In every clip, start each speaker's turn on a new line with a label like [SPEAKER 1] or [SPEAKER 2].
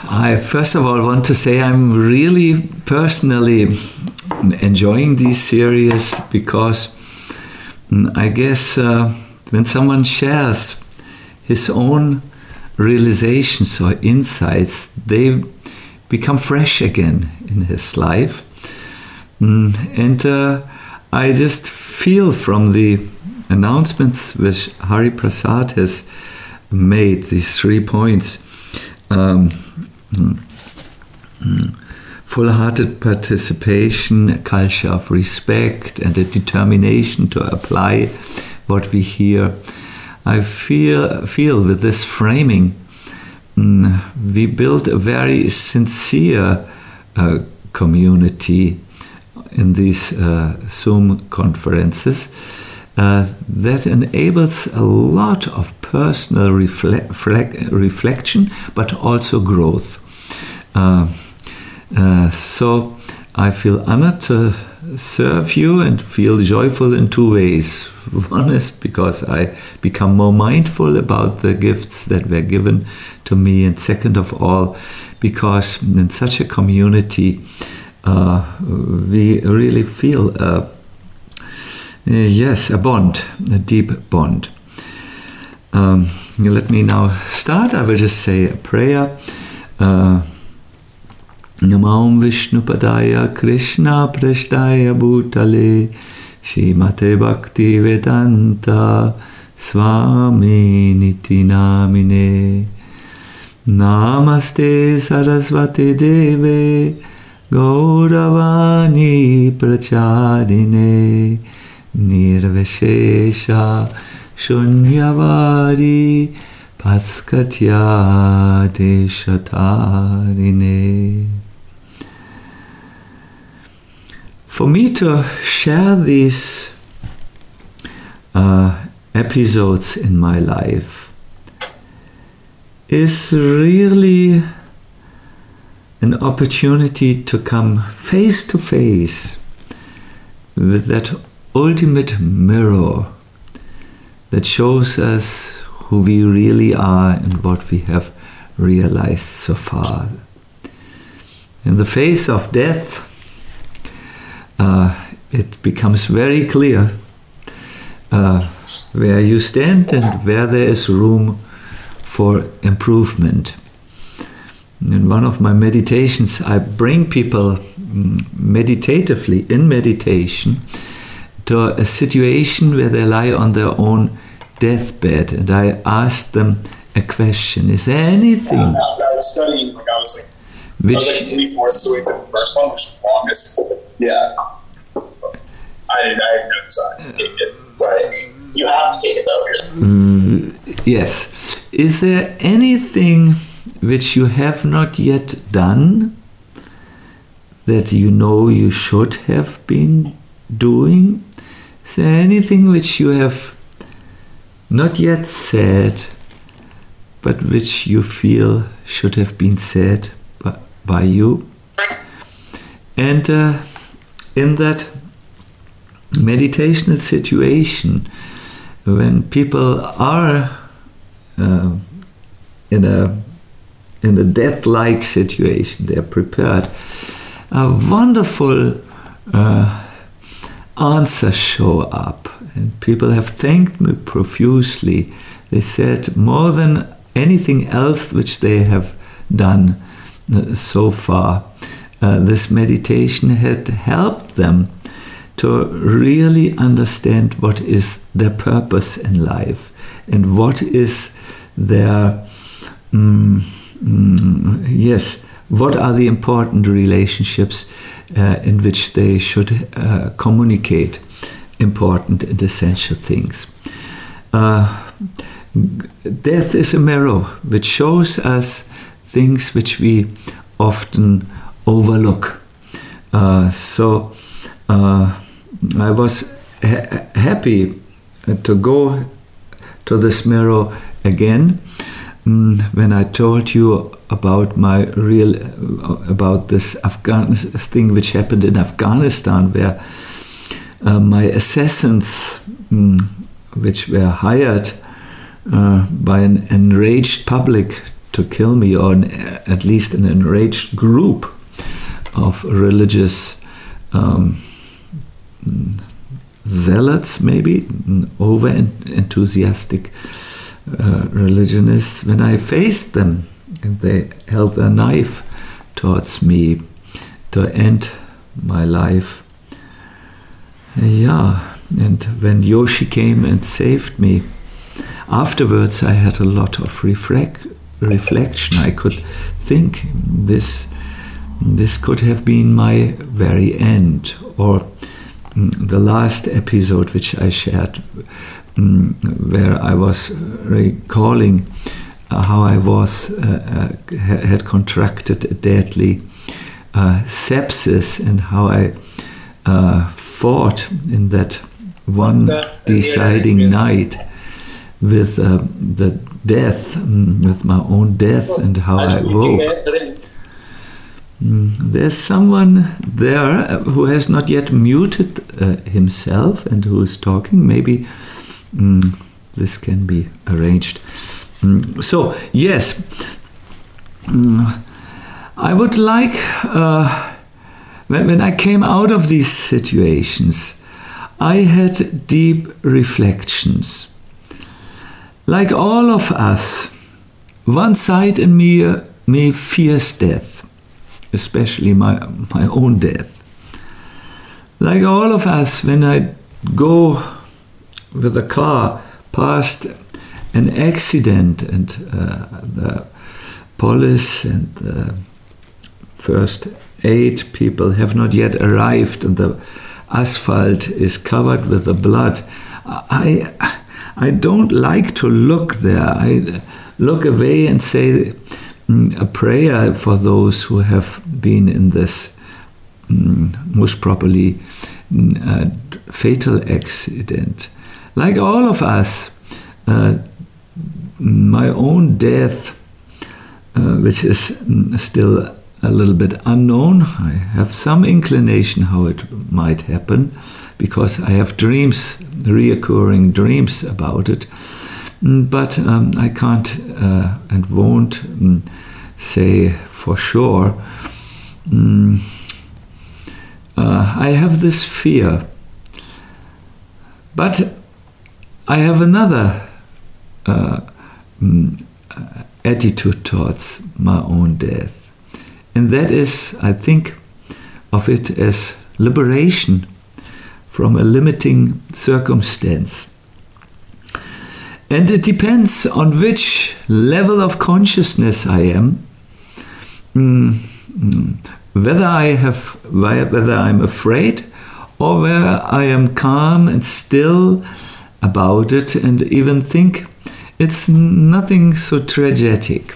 [SPEAKER 1] I first of all want to say I'm really personally enjoying these series because I guess when someone shares his own realizations or insights, they become fresh again in his life. And I just feel from the announcements which Hari Prasad has made, these 3 points, full-hearted participation, a culture of respect, and a determination to apply what we hear. I feel with this framing, we build a very sincere community in these Zoom conferences that enables a lot of personal reflection, but also growth. So I feel honored to serve you and feel joyful in 2 ways. One is because I become more mindful about the gifts that were given to me, and second of all, because in such a community we really feel a bond, a deep bond. Let me now start. I will just say a prayer. Namam Vishnupadaya Krishna Prashtaya Bhutale Srimate Bhakti Vedanta Swami Niti Namine Namaste Saraswati Deve Gauravani Pracharine Nirvishesha Shunyavadi Paskatya Deshatarine. For me to share these episodes in my life is really an opportunity to come face to face with that ultimate mirror that shows us who we really are and what we have realized so far. In the face of death, it becomes very clear where you stand and where there is room for improvement. In one of my meditations, I bring people meditatively, in meditation, to a situation where they lie on their own deathbed, and I ask them a question: is there anything?
[SPEAKER 2] I was studying, I was 3/4 the way through the first one, which is the longest. Yeah. I had no desire to take it, but you have to take it though.
[SPEAKER 1] Yes. Is there anything which you have not yet done that you know you should have been doing? Is there anything which you have not yet said, but which you feel should have been said by you? And in that meditational situation, when people are in a death-like situation, they are prepared, wonderful answers show up, and people have thanked me profusely. They said more than anything else which they have done so far, this meditation had helped them to really understand what is their purpose in life and what is their what are the important relationships in which they should communicate important and essential things. Death is a mirror which shows us things which we often overlook. So I was happy to go to this mirror again when I told you about about this thing which happened in Afghanistan, where my assassins, which were hired by an enraged public to kill me, or at least an enraged group of religious zealots, maybe over enthusiastic religionists. When I faced them and they held a knife towards me to end my life, and when Yoshi came and saved me, afterwards I had a lot of reflection. I could think this could have been my very end. Or the last episode which I shared, where I was recalling how I had contracted a deadly sepsis, and how I fought in that one deciding night with the death, with my own death, and how I woke. There's someone there who has not yet muted himself and who is talking. Maybe this can be arranged. So, yes, I would like, when I came out of these situations, I had deep reflections. Like all of us, one side in me fears death, especially my own death. Like all of us, when I go with a car past an accident and the police and the first aid people have not yet arrived and the asphalt is covered with the blood, I don't like to look there. I look away and say a prayer for those who have been in this most probably fatal accident. Like all of us, my own death, which is still a little bit unknown. I have some inclination how it might happen, because I have dreams, reoccurring dreams about it. But I can't and won't say for sure. I have this fear. But I have another attitude towards my own death. And that is, I think of it as liberation from a limiting circumstance. And it depends on which level of consciousness I am, whether I'm afraid or whether I am calm and still about it and even think it's nothing so tragic.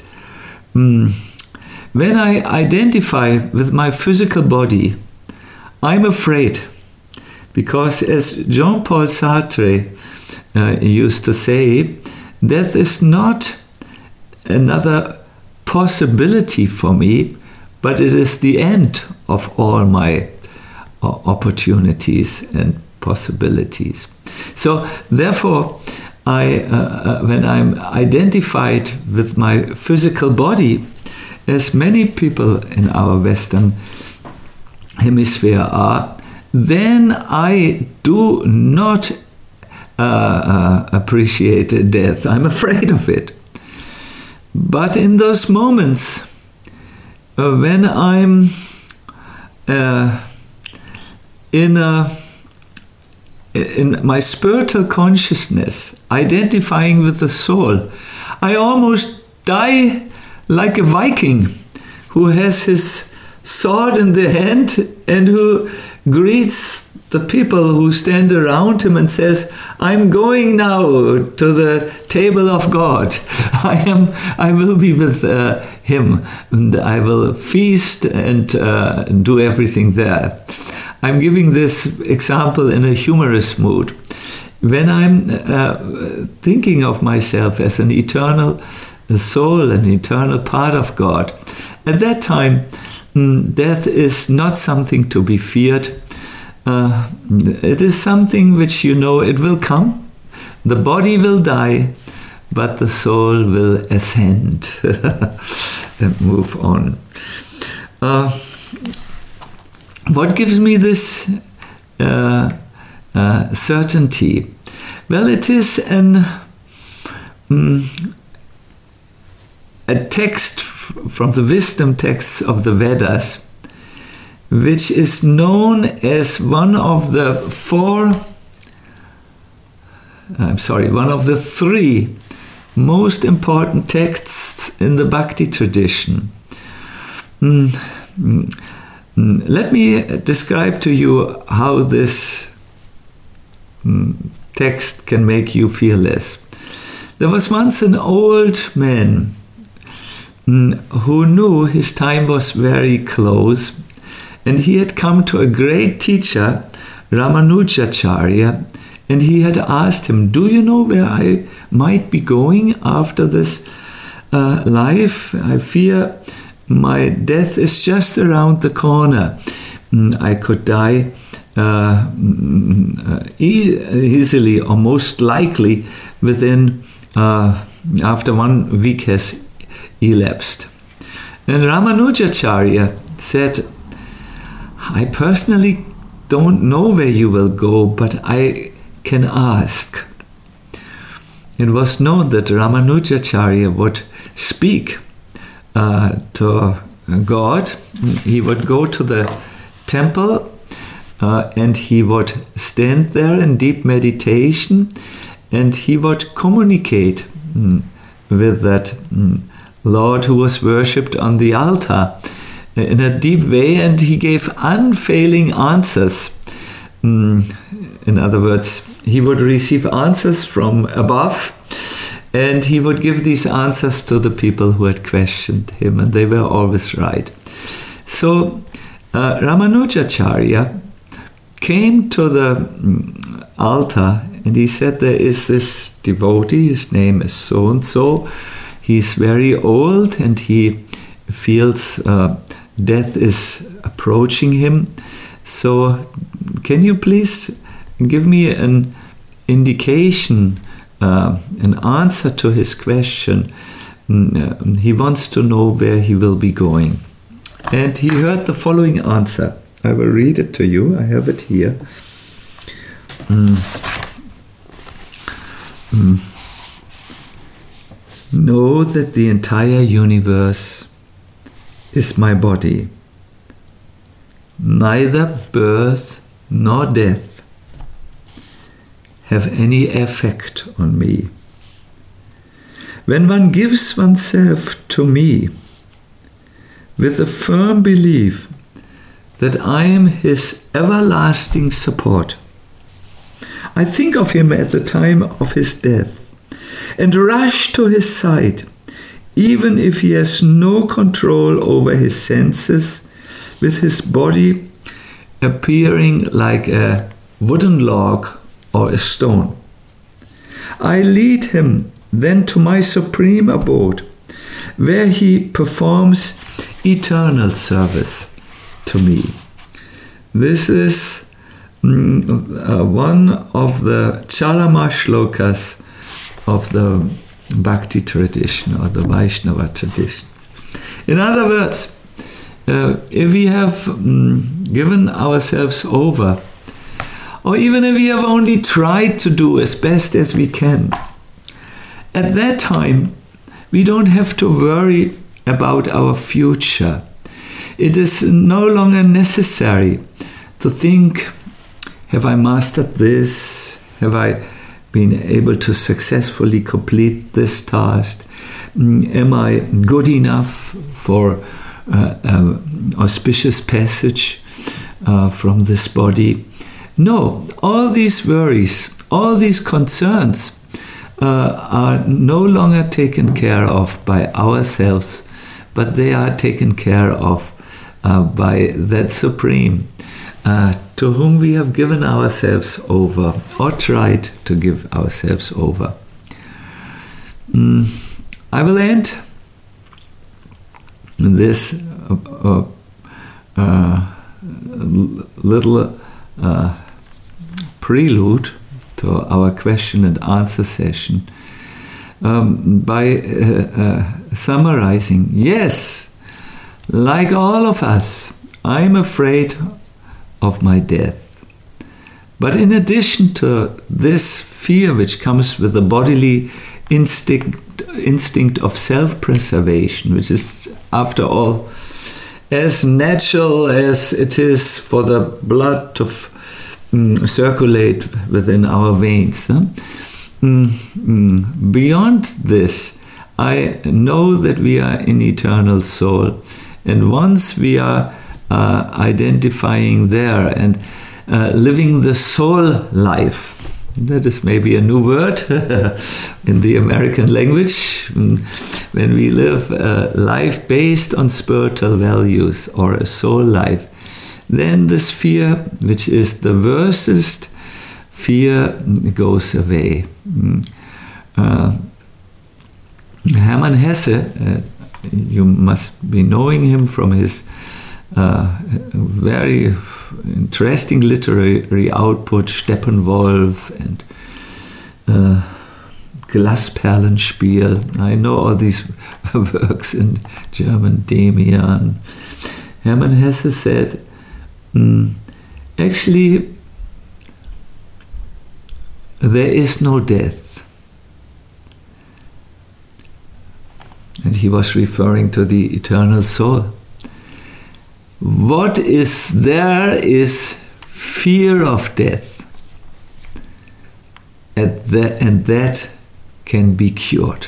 [SPEAKER 1] When I identify with my physical body, I'm afraid, because as Jean-Paul Sartre used to say, death is not another possibility for me, but it is the end of all my opportunities and possibilities. So therefore, when I'm identified with my physical body, as many people in our Western hemisphere are, then I do not appreciate death. I'm afraid of it. But in those moments when I'm in my spiritual consciousness, identifying with the soul, I almost die like a Viking who has his sword in the hand and who greets the people who stand around him and says, I'm going now to the table of God. I will be with him, and I will feast and do everything there. I'm giving this example in a humorous mood. When I'm thinking of myself as an eternal soul, an eternal part of God, at that time, death is not something to be feared. It is something which, it will come. The body will die, but the soul will ascend and move on. What gives me this certainty? Well, it is a text from the wisdom texts of the Vedas, which is known as one of the three most important texts in the Bhakti tradition. Let me describe to you how this text can make you feel this. There was once an old man who knew his time was very close, and he had come to a great teacher, Ramanujacharya, and he had asked him, "Do you know where I might be going after this life? I fear my death is just around the corner. I could die easily, or most likely within after 1 week has elapsed." And Ramanujacharya said, "I personally don't know where you will go, but I can ask." It was known that Ramanujacharya would speak to God. He would go to the temple and he would stand there in deep meditation, and he would communicate with that Lord who was worshipped on the altar in a deep way, and he gave unfailing answers. In other words, he would receive answers from above, and he would give these answers to the people who had questioned him, and they were always right. So Ramanujacharya came to the altar, and he said, "There is this devotee, his name is so-and-so. He's very old, and he feels death is approaching him. So can you please give me an indication, an answer to his question? He wants to know where he will be going." And he heard the following answer. I will read it to you. I have it here. "Know that the entire universe is my body. Neither birth nor death have any effect on me. When one gives oneself to me with a firm belief that I am his everlasting support, I think of him at the time of his death and rush to his side, even if he has no control over his senses, with his body appearing like a wooden log or a stone. I lead him then to my supreme abode, where he performs eternal service to me." This is one of the Chalama shlokas of the Bhakti tradition or the Vaishnava tradition. In other words, if we have given ourselves over, or even if we have only tried to do as best as we can, at that time we don't have to worry about our future. It is no longer necessary to think, have I mastered this? Have I been able to successfully complete this task? Am I good enough for auspicious passage from this body? No, all these worries, all these concerns are no longer taken care of by ourselves, but they are taken care of by that Supreme to whom we have given ourselves over, or tried to give ourselves over. I will end this little prelude to our question and answer session by summarizing, yes, like all of us, I'm afraid of my death. But in addition to this fear which comes with the bodily instinct of self-preservation, which is, after all, as natural as it is for the blood to circulate within our veins. Beyond this, I know that we are an eternal soul, and once we are identifying there and living the soul life, that is maybe a new word in the American language, when we live a life based on spiritual values or a soul life, then this fear, which is the worstest fear, goes away. Hermann Hesse, you must be knowing him from his very interesting literary output, Steppenwolf and Glasperlenspiel. I know all these works in German, Demian. Hermann Hesse said, actually, there is no death. And he was referring to the eternal soul. What is there is fear of death. And that can be cured.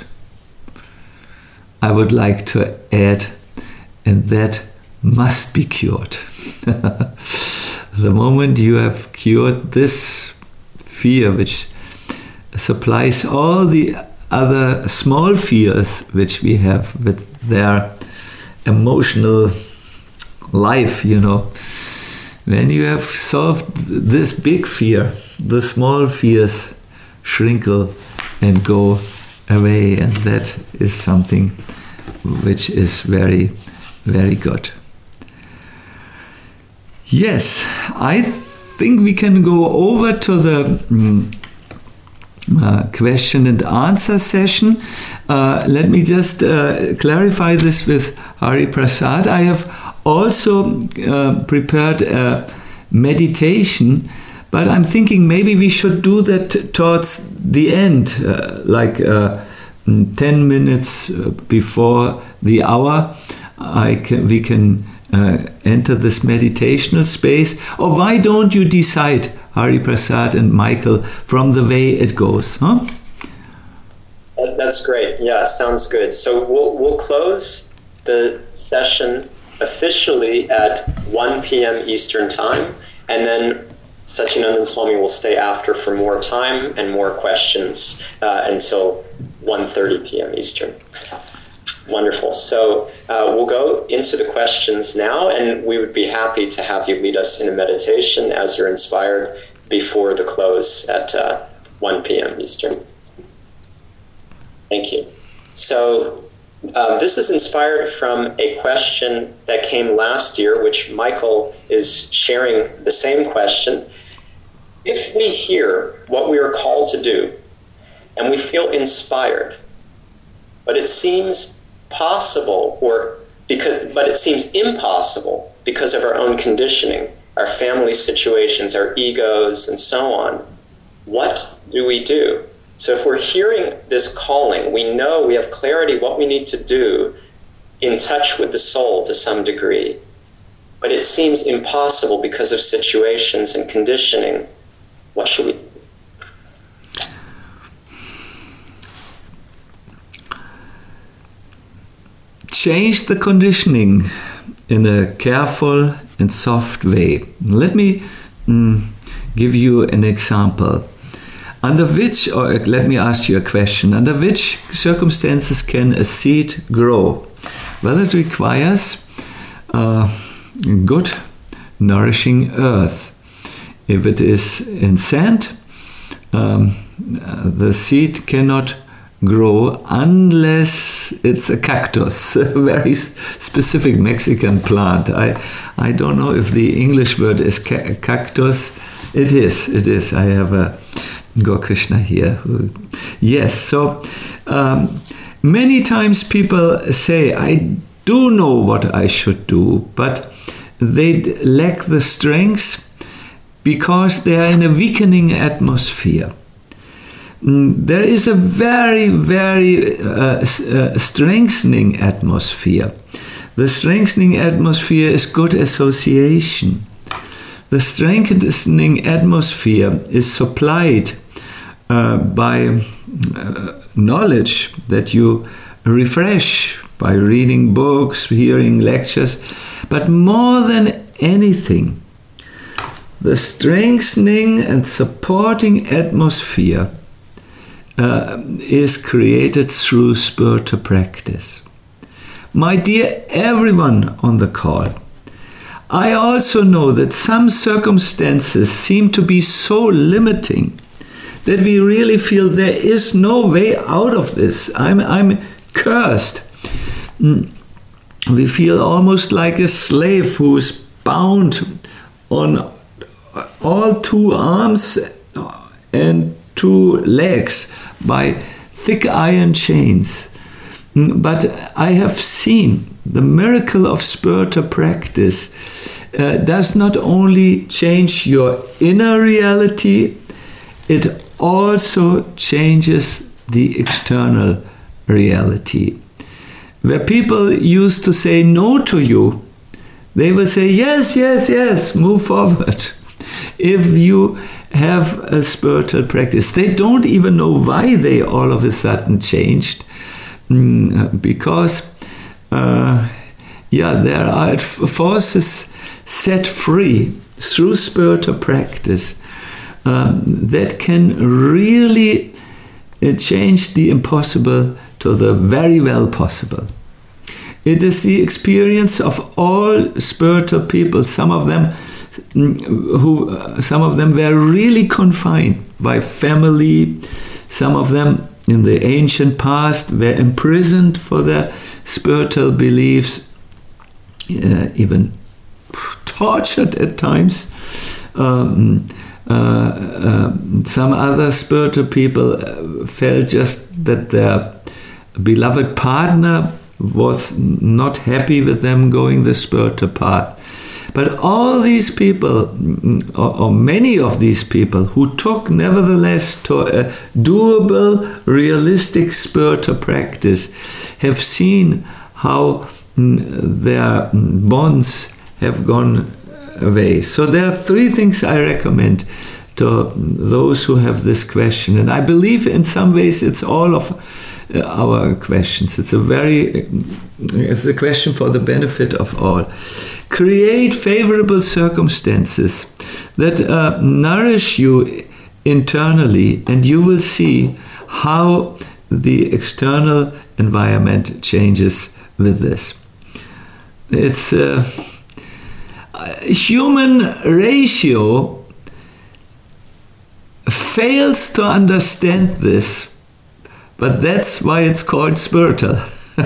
[SPEAKER 1] I would like to add, and that must be cured. The moment you have cured this fear, which supplies all the other small fears which we have with their emotional life, when you have solved this big fear, the small fears shrinkle and go away, and that is something which is very, very good. Yes, I think we can go over to the question and answer session. Let me just clarify this with Hari Prasad. I have also prepared a meditation, but I'm thinking maybe we should do that towards the end, like 10 minutes before the hour. We can enter this meditational space. Or why don't you decide, Hari Prasad and Michael, from the way it goes? Huh?
[SPEAKER 3] That's great. Yeah, sounds good. So we'll close the session officially at 1 p.m. Eastern Time, and then Satyanandan Swami will stay after for more time and more questions until 1:30 p.m. Eastern. Wonderful. So we'll go into the questions now, and we would be happy to have you lead us in a meditation as you're inspired before the close at 1 p.m. Eastern. Thank you. So this is inspired from a question that came last year, which Michael is sharing the same question. If we hear what we are called to do and we feel inspired, but it seems possible but it seems impossible because of our own conditioning, our family situations, our egos, and so on, what do we do? So if we're hearing this calling, we know, we have clarity what we need to do, in touch with the soul to some degree, but it seems impossible because of situations and conditioning. What should we do?
[SPEAKER 1] Change the conditioning in a careful and soft way. Let me give you an example. Under which, or let me ask you a question, under which circumstances can a seed grow? Well, it requires good, nourishing earth. If it is in sand, the seed cannot grow unless it's a cactus, a very specific Mexican plant. I don't know if the English word is cactus. It is. I have a Krishna here. Yes, so many times people say, I do know what I should do, but they lack the strength because they are in a weakening atmosphere. There is a very, very strengthening atmosphere. The strengthening atmosphere is good association. The strengthening atmosphere is supplied by knowledge that you refresh by reading books, hearing lectures. But more than anything, the strengthening and supporting atmosphere is created through spiritual practice. My dear everyone on the call, I also know that some circumstances seem to be so limiting that we really feel there is no way out of this. I'm cursed. We feel almost like a slave who is bound on all two arms and two legs by thick iron chains. But I have seen the miracle of spiritual practice does not only change your inner reality, it also changes the external reality. Where people used to say no to you, they will say, yes, yes, yes, move forward. If you have a spiritual practice, they don't even know why they all of a sudden changed, because there are forces set free through spiritual practice that can really change the impossible to the very well possible. It is the experience of all spiritual people. Some of them were really confined by family. Some of them in the ancient past were imprisoned for their spiritual beliefs, even tortured at times. Some other spiritual people felt just that their beloved partner was not happy with them going the spiritual path. But all these people, or many of these people, who took nevertheless to a doable, realistic spiritual practice, have seen how their bonds have gone away. So there are three things I recommend to those who have this question. And I believe in some ways it's all of our questions. It's a question for the benefit of all. Create favorable circumstances that nourish you internally, and you will see how the external environment changes with this. It's human ratio fails to understand this, but that's why it's called spiritual.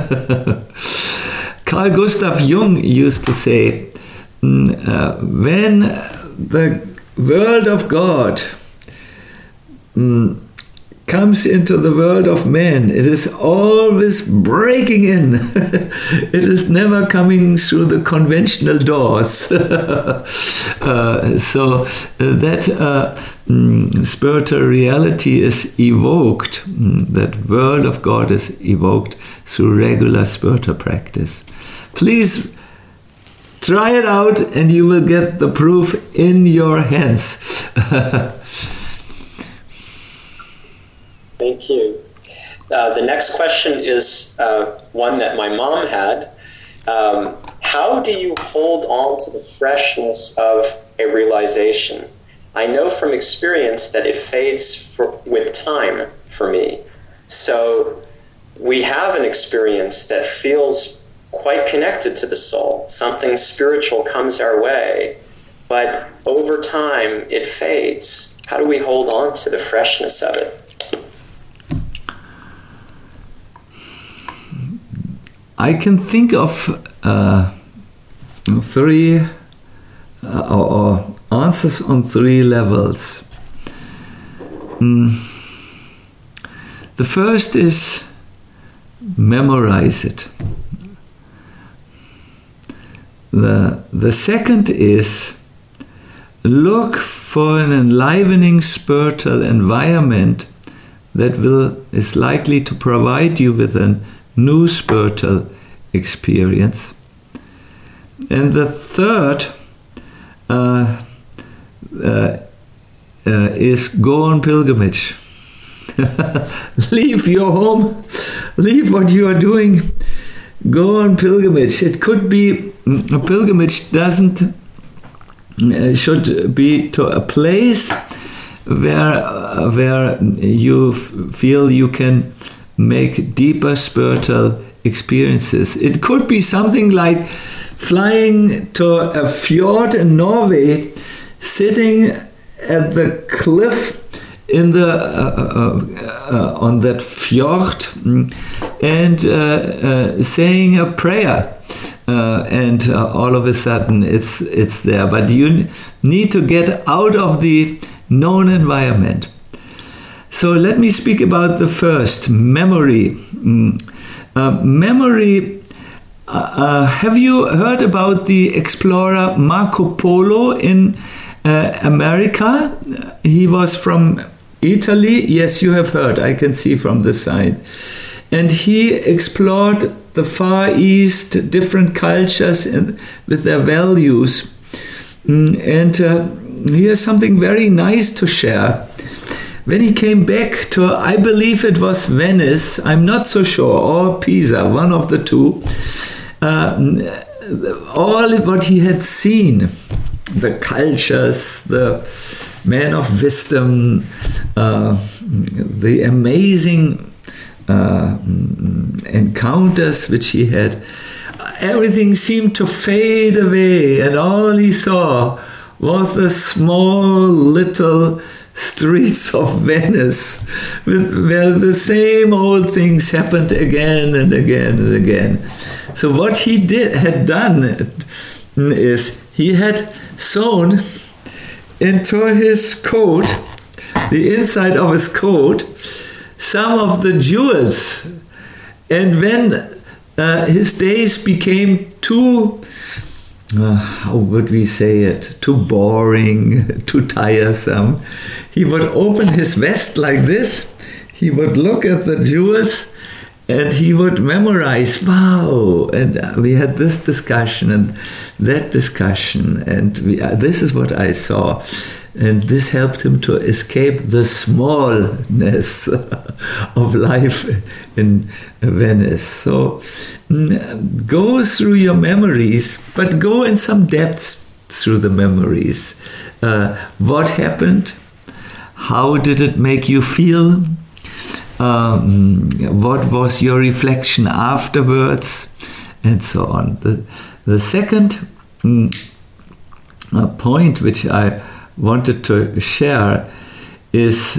[SPEAKER 1] Carl Gustav Jung used to say, when the world of God comes into the world of man, it is always breaking in. It is never coming through the conventional doors. So that spiritual reality is evoked, that world of God is evoked through regular spiritual practice. Please try it out and you will get the proof in your hands.
[SPEAKER 3] Thank you. The next question is one that my mom had. How do you hold on to the freshness of a realization? I know from experience that it fades with time for me. So we have an experience that feels quite connected to the soul. Something spiritual comes our way, but over time it fades. How do we hold on to the freshness of it?
[SPEAKER 1] I can think of three or answers on three levels. the first is memorize it. The second is look for an enlivening spiritual environment that is likely to provide you with a new spiritual experience. And the third is go on pilgrimage. Leave your home, leave what you are doing, go on pilgrimage. It could be a pilgrimage should be to a place where you feel you can make deeper spiritual experiences. It could be something like flying to a fjord in Norway, sitting at the cliff in the on that fjord, and saying a prayer, and all of a sudden it's there. But you need to get out of the known environment. So let me speak about the first, memory. Memory. Have you heard about the explorer Marco Polo in America? He was from Italy. Yes, you have heard. I can see from the side. And he explored the Far East, different cultures with their values. And here's something very nice to share. When he came back to, I believe it was Venice, I'm not so sure, or Pisa, one of the two, all what he had seen, the cultures, the men of wisdom, the amazing encounters which he had, everything seemed to fade away, and all he saw was the small little streets of Venice, where the same old things happened again and again and again. So what he had done is he had sewn into his coat, the inside of his coat, some of the jewels. And when his days became too, how would we say it, too boring, too tiresome, he would open his vest like this, he would look at the jewels, and he would memorize, wow, and we had this discussion and that discussion, and this is what I saw. And this helped him to escape the smallness of life in Venice. So go through your memories, but go in some depths through the memories. What happened? How did it make you feel? What was your reflection afterwards? And so on. The second point which I wanted to share is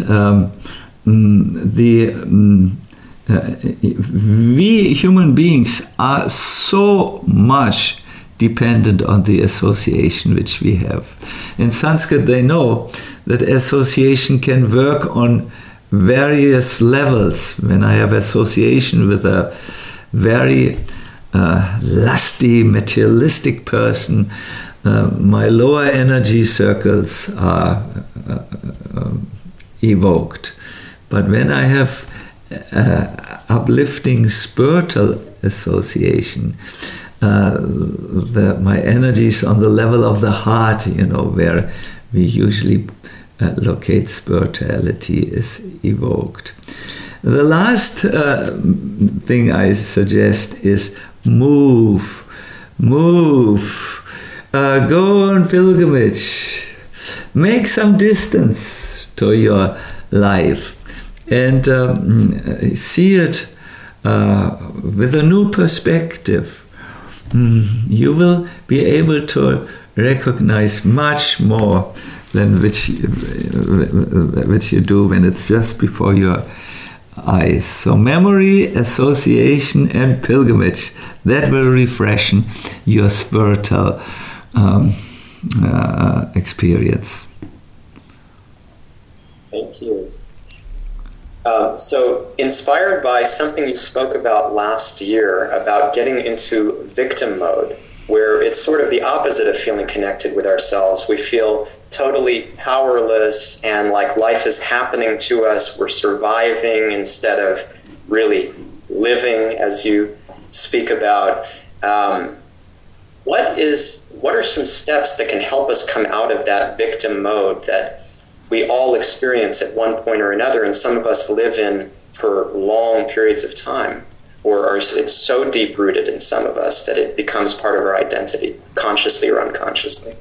[SPEAKER 1] we human beings are so much dependent on the association which we have. In Sanskrit, they know that association can work on various levels. When I have association with a very lusty, materialistic person, my lower energy circles are evoked. But when I have uplifting spiritual association, my energies on the level of the heart, where we usually locate spirituality, is evoked. The last thing I suggest is move. Go on pilgrimage, make some distance to your life, and see it with a new perspective. You will be able to recognize much more than which you do when it's just before your eyes. So memory, association, and pilgrimage, that will refreshen your spiritual experience.
[SPEAKER 3] Thank you. So inspired by something you spoke about last year about getting into victim mode, where it's sort of the opposite of feeling connected with ourselves. We feel totally powerless and like life is happening to us. We're surviving instead of really living, as you speak about. What are some steps that can help us come out of that victim mode that we all experience at one point or another, and some of us live in for long periods of time? Or it's so deep-rooted in some of us that it becomes part of our identity, consciously or unconsciously.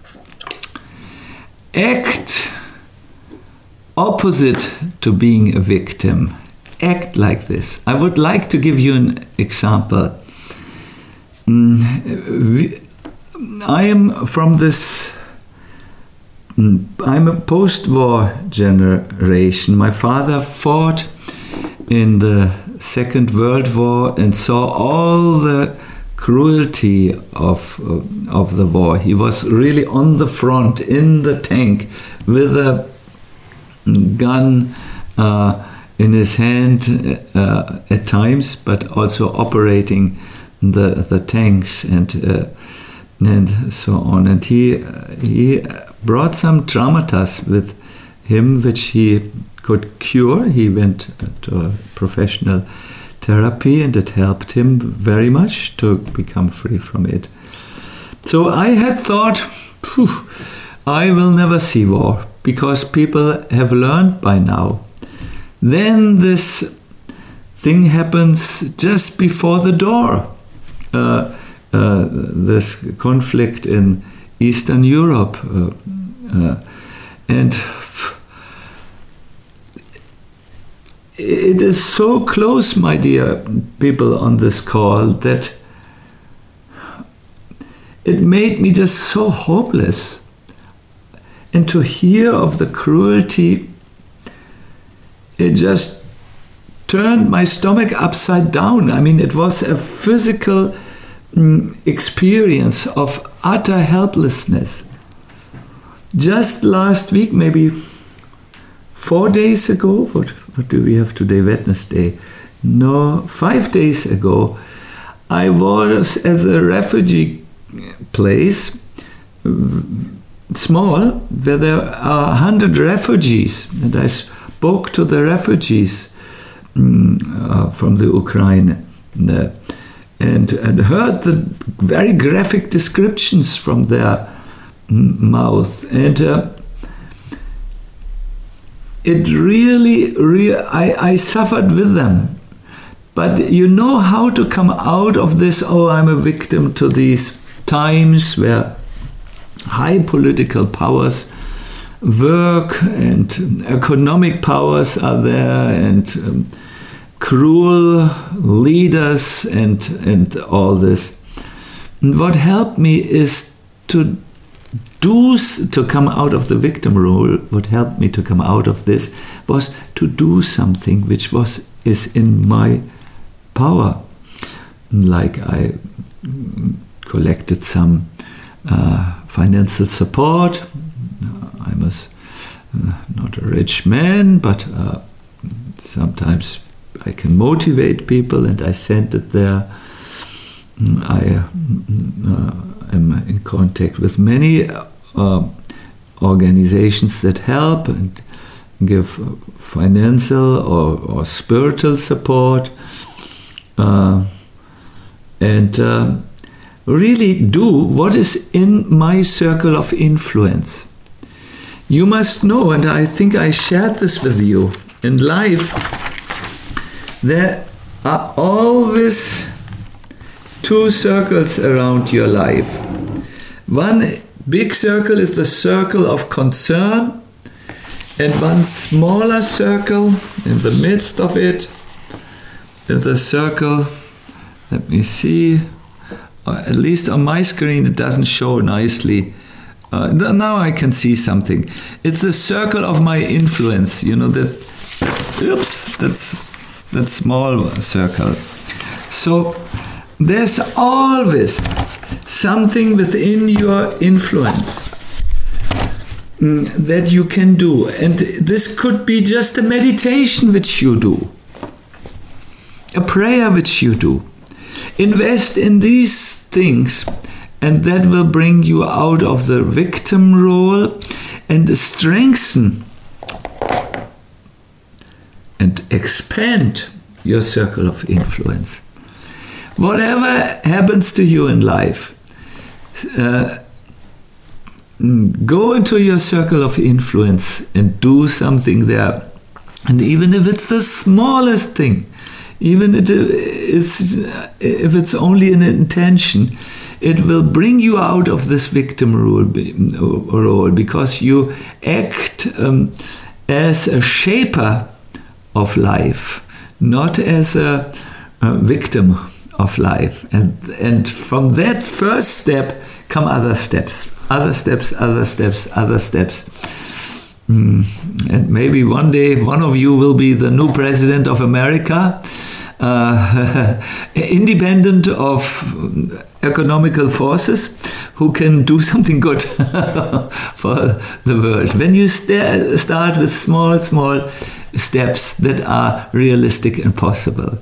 [SPEAKER 1] Act opposite to being a victim. Act like this. I would like to give you an example. I am from this... I'm a post-war generation. My father fought in the Second World War and saw all the cruelty of the war. He was really on the front, in the tank, with a gun in his hand at times, but also operating the tanks and so on. And he brought some traumas with him, which he could cure. He went to a professional therapy, and it helped him very much to become free from it. So I had thought, I will never see war, because people have learned by now. Then this thing happens just before the door. This conflict in Eastern Europe. And it is so close, my dear people on this call, that it made me just so hopeless. And to hear of the cruelty, it just turned my stomach upside down. I mean, it was a physical experience of utter helplessness. Just last week, maybe 4 days ago, what do we have today, Wednesday? No, 5 days ago, I was at a refugee place, small, where there are 100 refugees, and I spoke to the refugees from the Ukraine, and heard the very graphic descriptions from their mouth. And it really, I suffered with them. But you know how to come out of this, I'm a victim to these times where high political powers work and economic powers are there, and cruel leaders and all this. And what helped me is to come out of the victim role. What helped me to come out of this was to do something which is in my power. Like I collected some financial support. I was not a rich man, but sometimes I can motivate people, and I sent it there. I am in contact with many organizations that help and give financial or spiritual support, and really do what is in my circle of influence. You must know, and I think I shared this with you, in life there are always two circles around your life. One big circle is the circle of concern, and one smaller circle in the midst of it is the circle, let me see, at least on my screen it doesn't show nicely. Now I can see something. It's the circle of my influence, that small circle. So there's always something within your influence. that you can do. And this could be just a meditation which you do, a prayer which you do. Invest in these things, and that will bring you out of the victim role and strengthen and expand your circle of influence. Whatever happens to you in life, go into your circle of influence and do something there. And even if it's the smallest thing, even if it's only an intention, it will bring you out of this victim role, because you act as a shaper of life, not as a victim of life. And from that first step come other steps. And maybe one day one of you will be the new president of America, independent of economical forces, who can do something good for the world. When you start with small steps that are realistic and possible.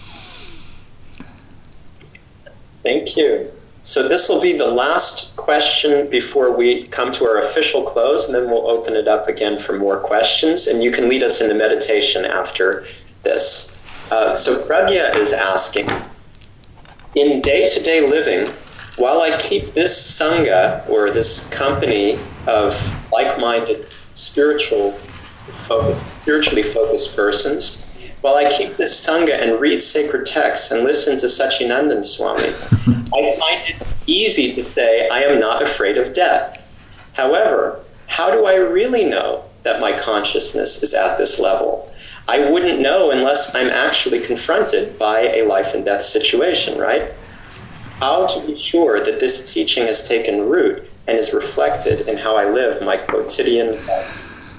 [SPEAKER 3] Thank you. So this will be the last question before we come to our official close, and then we'll open it up again for more questions, and you can lead us into meditation after this. So Pragya is asking, in day-to-day living, while I keep this Sangha, or this company of like-minded, spiritually focused persons, while I keep this Sangha and read sacred texts and listen to Satchidananda Swami, I find it easy to say I am not afraid of death. However, how do I really know that my consciousness is at this level? I wouldn't know unless I'm actually confronted by a life and death situation, right? How to be sure that this teaching has taken root and is reflected in how I live my quotidian life?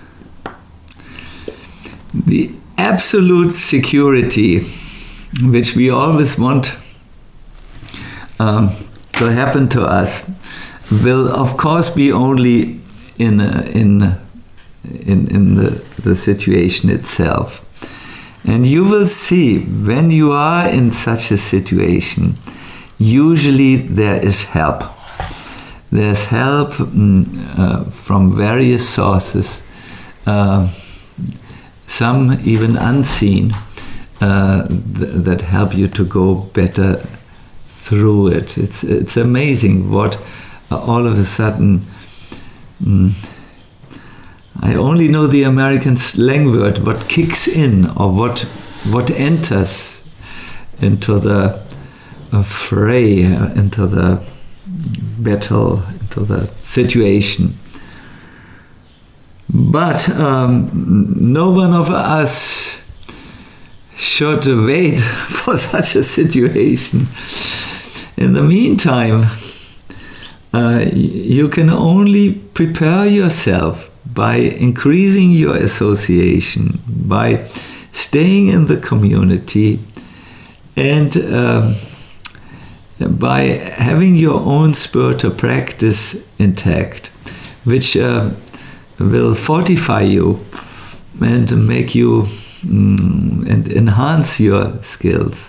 [SPEAKER 1] The absolute security which we always want to happen to us will of course be only in the situation itself. And you will see, when you are in such a situation, usually there is help. There's help from various sources, some even unseen, that help you to go better through it. It's amazing what all of a sudden, I only know the American slang word, what kicks in, or what enters into the fray, into the battle, into the situation. But no one of us should wait for such a situation. In the meantime, you can only prepare yourself by increasing your association, by staying in the community, and by having your own spiritual practice intact, which will fortify you and make you and enhance your skills.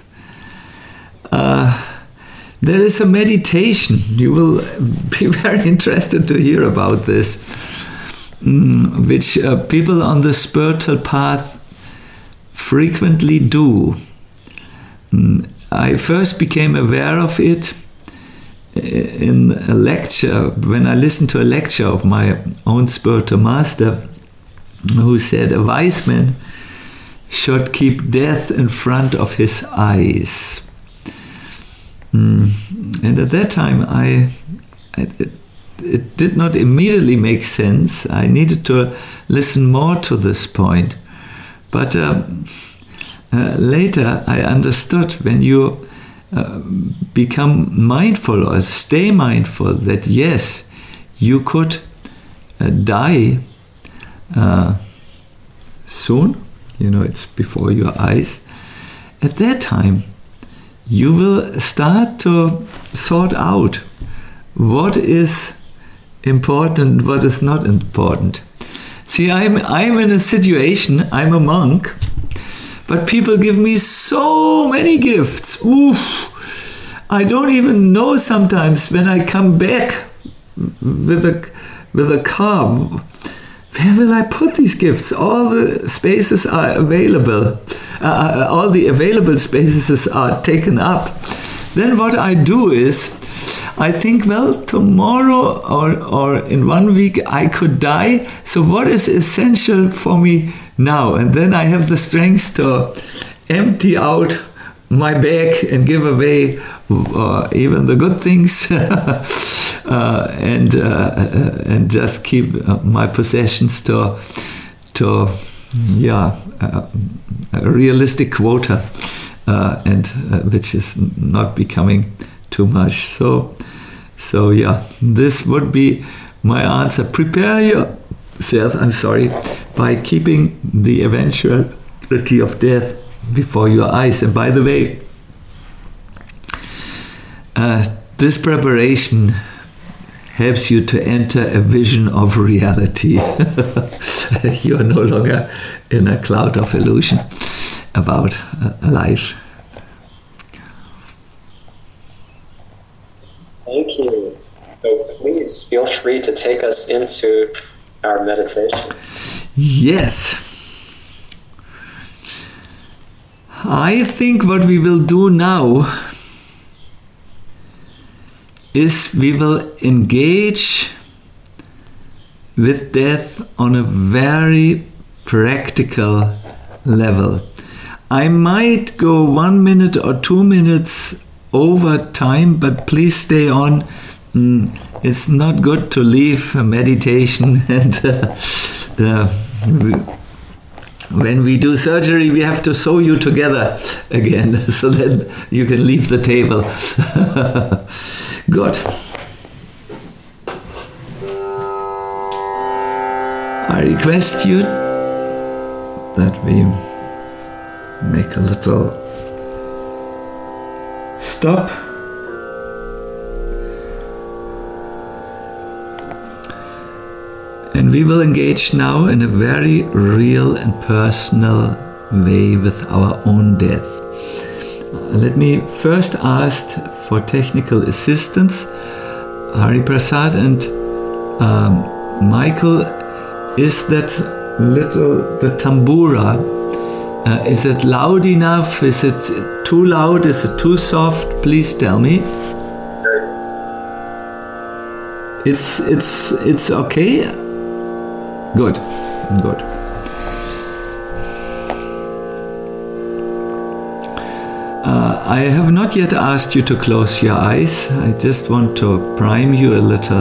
[SPEAKER 1] There is a meditation. You will be very interested to hear about this, which people on the spiritual path frequently do. I first became aware of it in a lecture, when I listened to a lecture of my own spiritual master, who said a wise man should keep death in front of his eyes. And at that time, it did not immediately make sense. I needed to listen more to this point. But later I understood, when you become mindful or stay mindful, that yes, you could die soon, it's before your eyes. At that time, you will start to sort out what is important, what is not important. See, I'm in a situation, I'm a monk, but people give me so many gifts. Oof! I don't even know sometimes when I come back with a car, where will I put these gifts? All the spaces are available. All the available spaces are taken up. Then what I do is, I think, well, tomorrow or in 1 week I could die. So what is essential for me now? And then I have the strength to empty out my bag and give away even the good things and just keep my possessions to a realistic quota, and which is not becoming too much. So yeah, this would be my answer. Prepare yourself, by keeping the eventuality of death before your eyes. And by the way, this preparation helps you to enter a vision of reality. You are no longer in a cloud of illusion about life.
[SPEAKER 3] Thank you. So please feel free to take us into our meditation.
[SPEAKER 1] Yes. I think what we will do now is we will engage with death on a very practical level. I might go 1 minute or 2 minutes over time, but please stay on. It's not good to leave meditation and when we do surgery, we have to sew you together again so that you can leave the table. Good. I request you that we make a little stop. And we will engage now in a very real and personal way with our own death. Let me first ask for technical assistance. Hari Prasad and Michael, is that the tambura, is it loud enough? Is it too loud? Is it too soft? Please tell me. It's okay? Good. I have not yet asked you to close your eyes. I just want to prime you a little.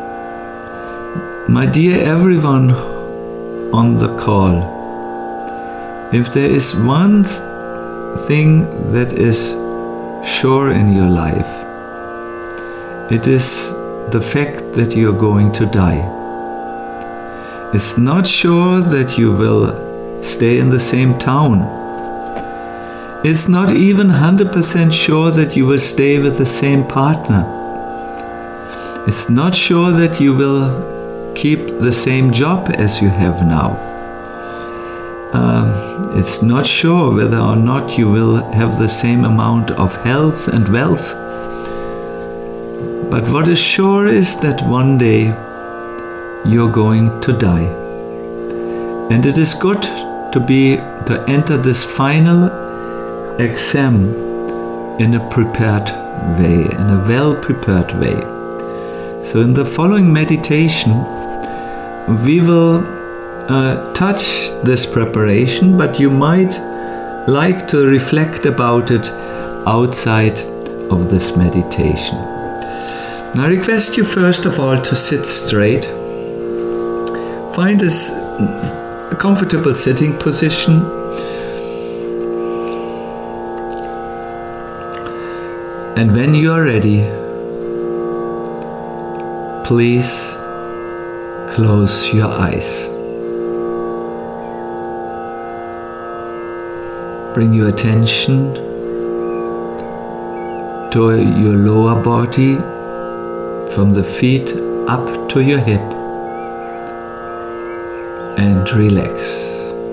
[SPEAKER 1] My dear everyone on the call, if there is one thing that is sure in your life, it is the fact that you are going to die. It's not sure that you will stay in the same town. It's not even 100% sure that you will stay with the same partner. It's not sure that you will keep the same job as you have now. It's not sure whether or not you will have the same amount of health and wealth. But what is sure is that one day you're going to die. And it is good to enter this final exam in a prepared way, in a well-prepared way. So in the following meditation, we will touch this preparation, but you might like to reflect about it outside of this meditation. Now I request you first of all to sit straight. Find a comfortable sitting position. And when you are ready, please close your eyes. Bring your attention to your lower body, from the feet up to your hip and relax.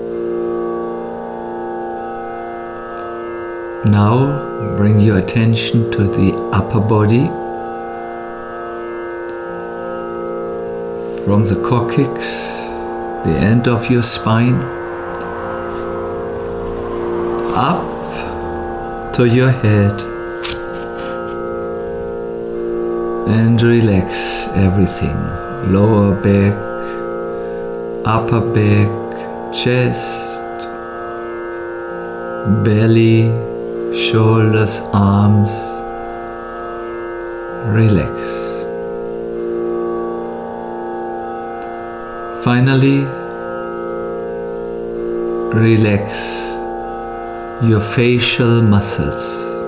[SPEAKER 1] Now bring your attention to the upper body, from the coccyx, the end of your spine, up to your head, and relax everything. Lower back, upper back, chest, belly, shoulders, arms. Relax. Finally, relax your facial muscles.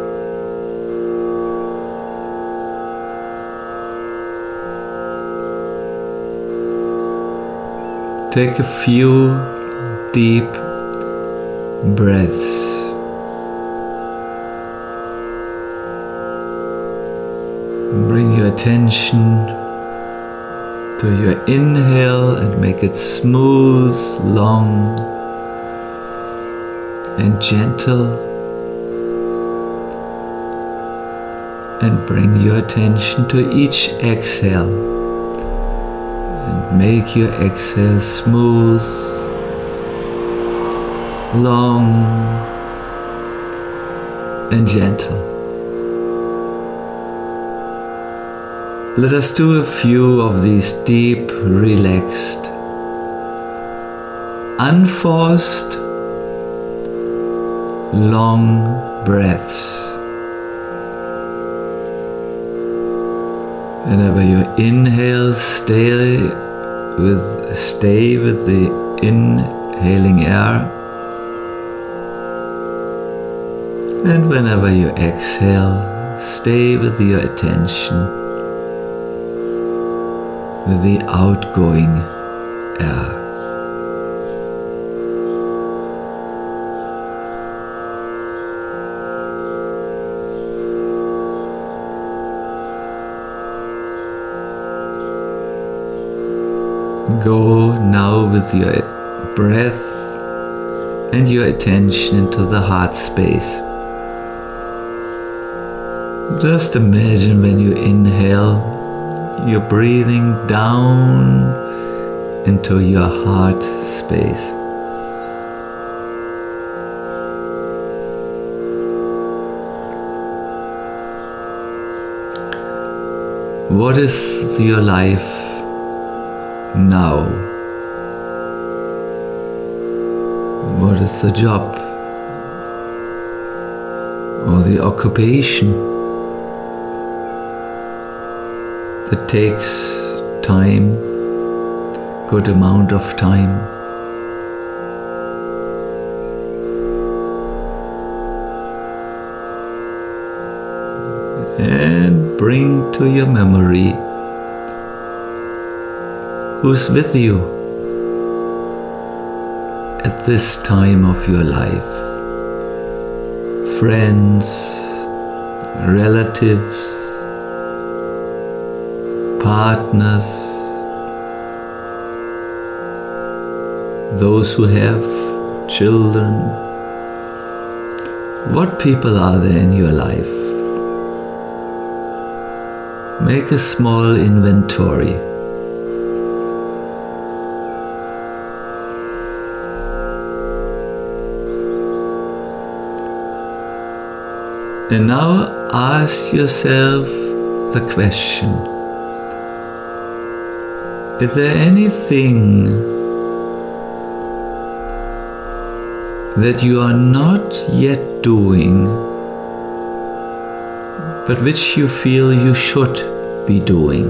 [SPEAKER 1] Take a few deep breaths. Bring your attention to your inhale and make it smooth, long and gentle. And bring your attention to each exhale and make your exhale smooth, long and gentle. Let us do a few of these deep, relaxed, unforced, long breaths. Whenever you inhale, stay with the inhaling air. And whenever you exhale, stay with your attention with the outgoing air. Go now with your breath and your attention into the heart space. Just imagine when you inhale, you're breathing down into your heart space. What is your life now? What is the job or the occupation that takes time, good amount of time? And bring to your memory who's with you at this time of your life. Friends, relatives, partners, those who have children. What people are there in your life? Make a small inventory. And now ask yourself the question: is there anything that you are not yet doing, but which you feel you should be doing?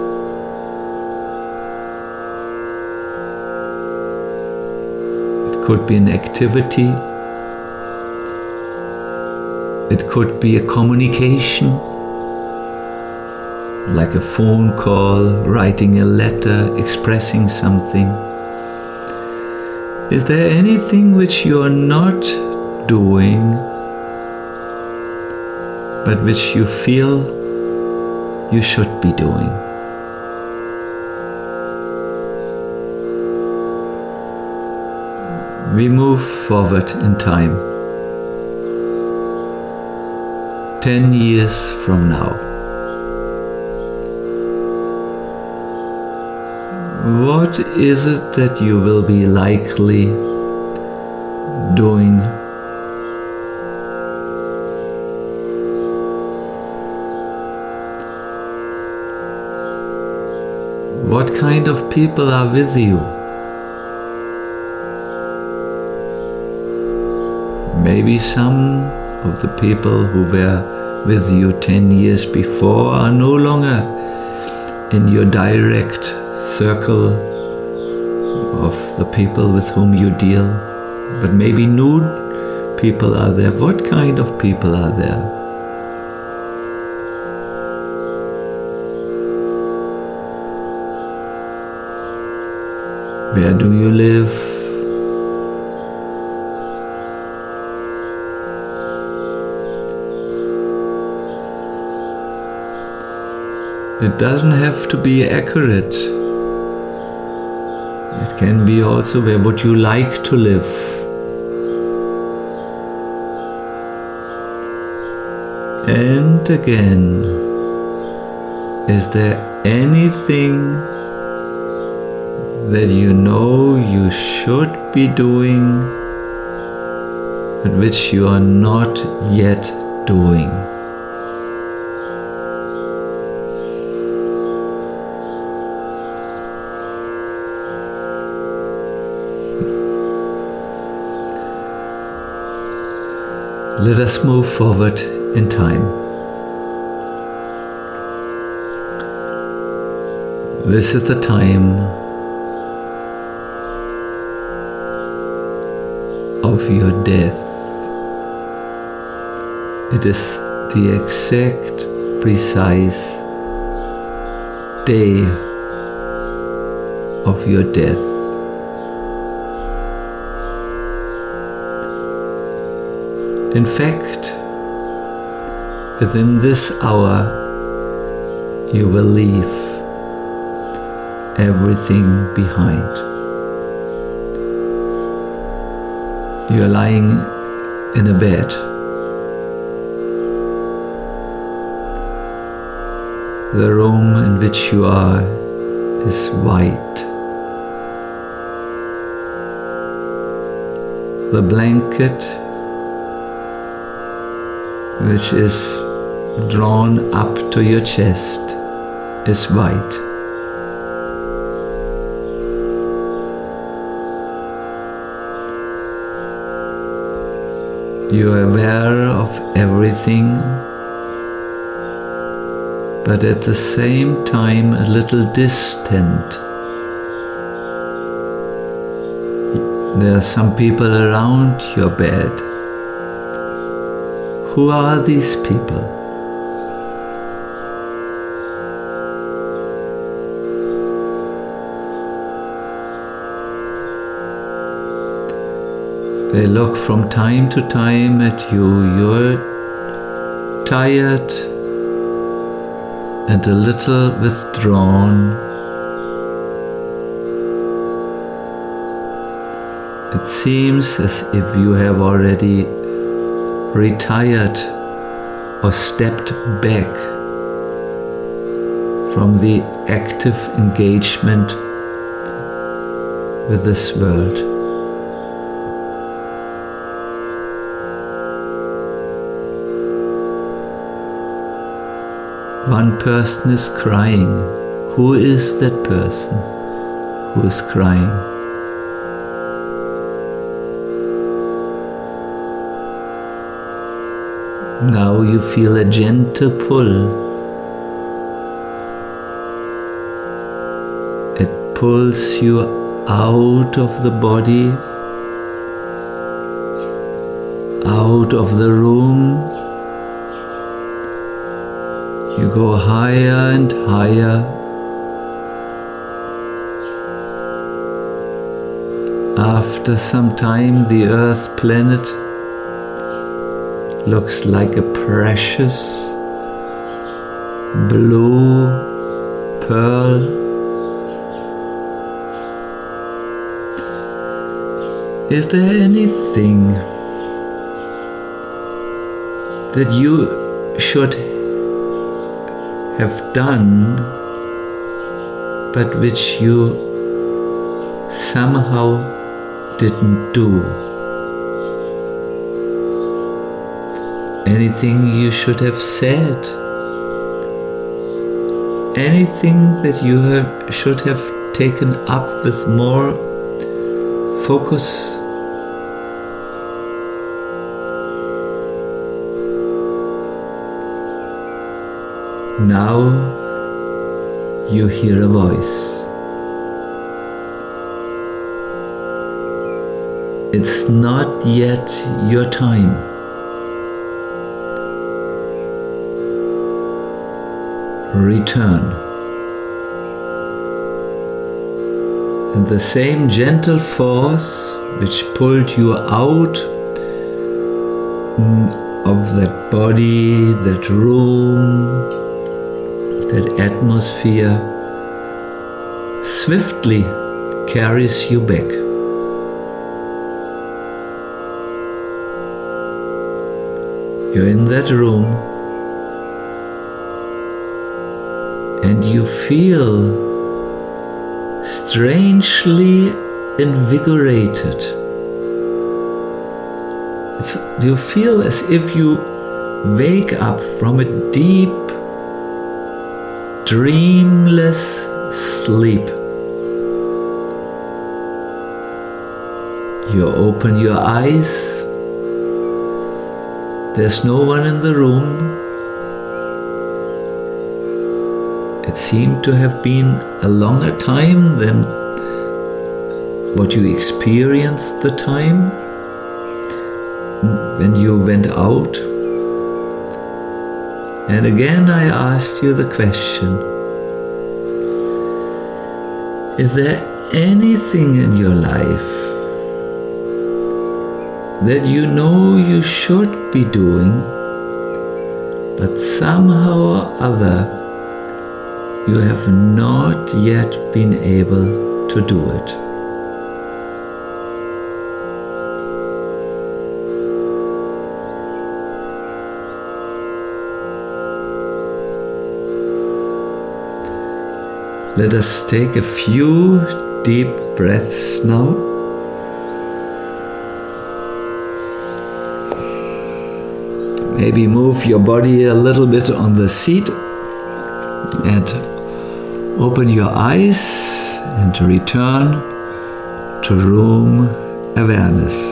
[SPEAKER 1] It could be an activity. It could be a communication, like a phone call, writing a letter, expressing something. Is there anything which you are not doing, but which you feel you should be doing? We move forward in time. 10 years from now. What is it that you will be likely doing? What kind of people are with you? Maybe some of the people who were with you 10 years before are no longer in your direct circle of the people with whom you deal, but maybe new people are there. What kind of people are there? Where do you live? It doesn't have to be accurate. It can be also where would you like to live. And again, is there anything that you know you should be doing, but which you are not yet doing? Let us move forward in time. This is the time of your death. It is the exact, precise day of your death. In fact, within this hour, you will leave everything behind. You are lying in a bed. The room in which you are is white. The blanket which is drawn up to your chest is white. You are aware of everything, but at the same time a little distant. There are some people around your bed. Who are these people? They look from time to time at you. You're tired and a little withdrawn. It seems as if you have already retired or stepped back from the active engagement with this world. One person is crying. Who is that person who is crying? Now you feel a gentle pull. It pulls you out of the body, out of the room. You go higher and higher. After some time, the Earth planet looks like a precious blue pearl. Is there anything that you should have done, but which you somehow didn't do? Anything you should have said? Anything that you should have taken up with more focus? Now you hear a voice. It's not yet your time. Return. And the same gentle force which pulled you out of that body, that room, that atmosphere, swiftly carries you back. You're in that room and you feel strangely invigorated. You feel as if you wake up from a deep, dreamless sleep. You open your eyes. There's no one in the room. It seemed to have been a longer time than what you experienced the time when you went out. And again I asked you the question, is there anything in your life that you know you should be doing, but somehow or other you have not yet been able to do it? Let us take a few deep breaths now. Maybe move your body a little bit on the seat and open your eyes and return to room awareness.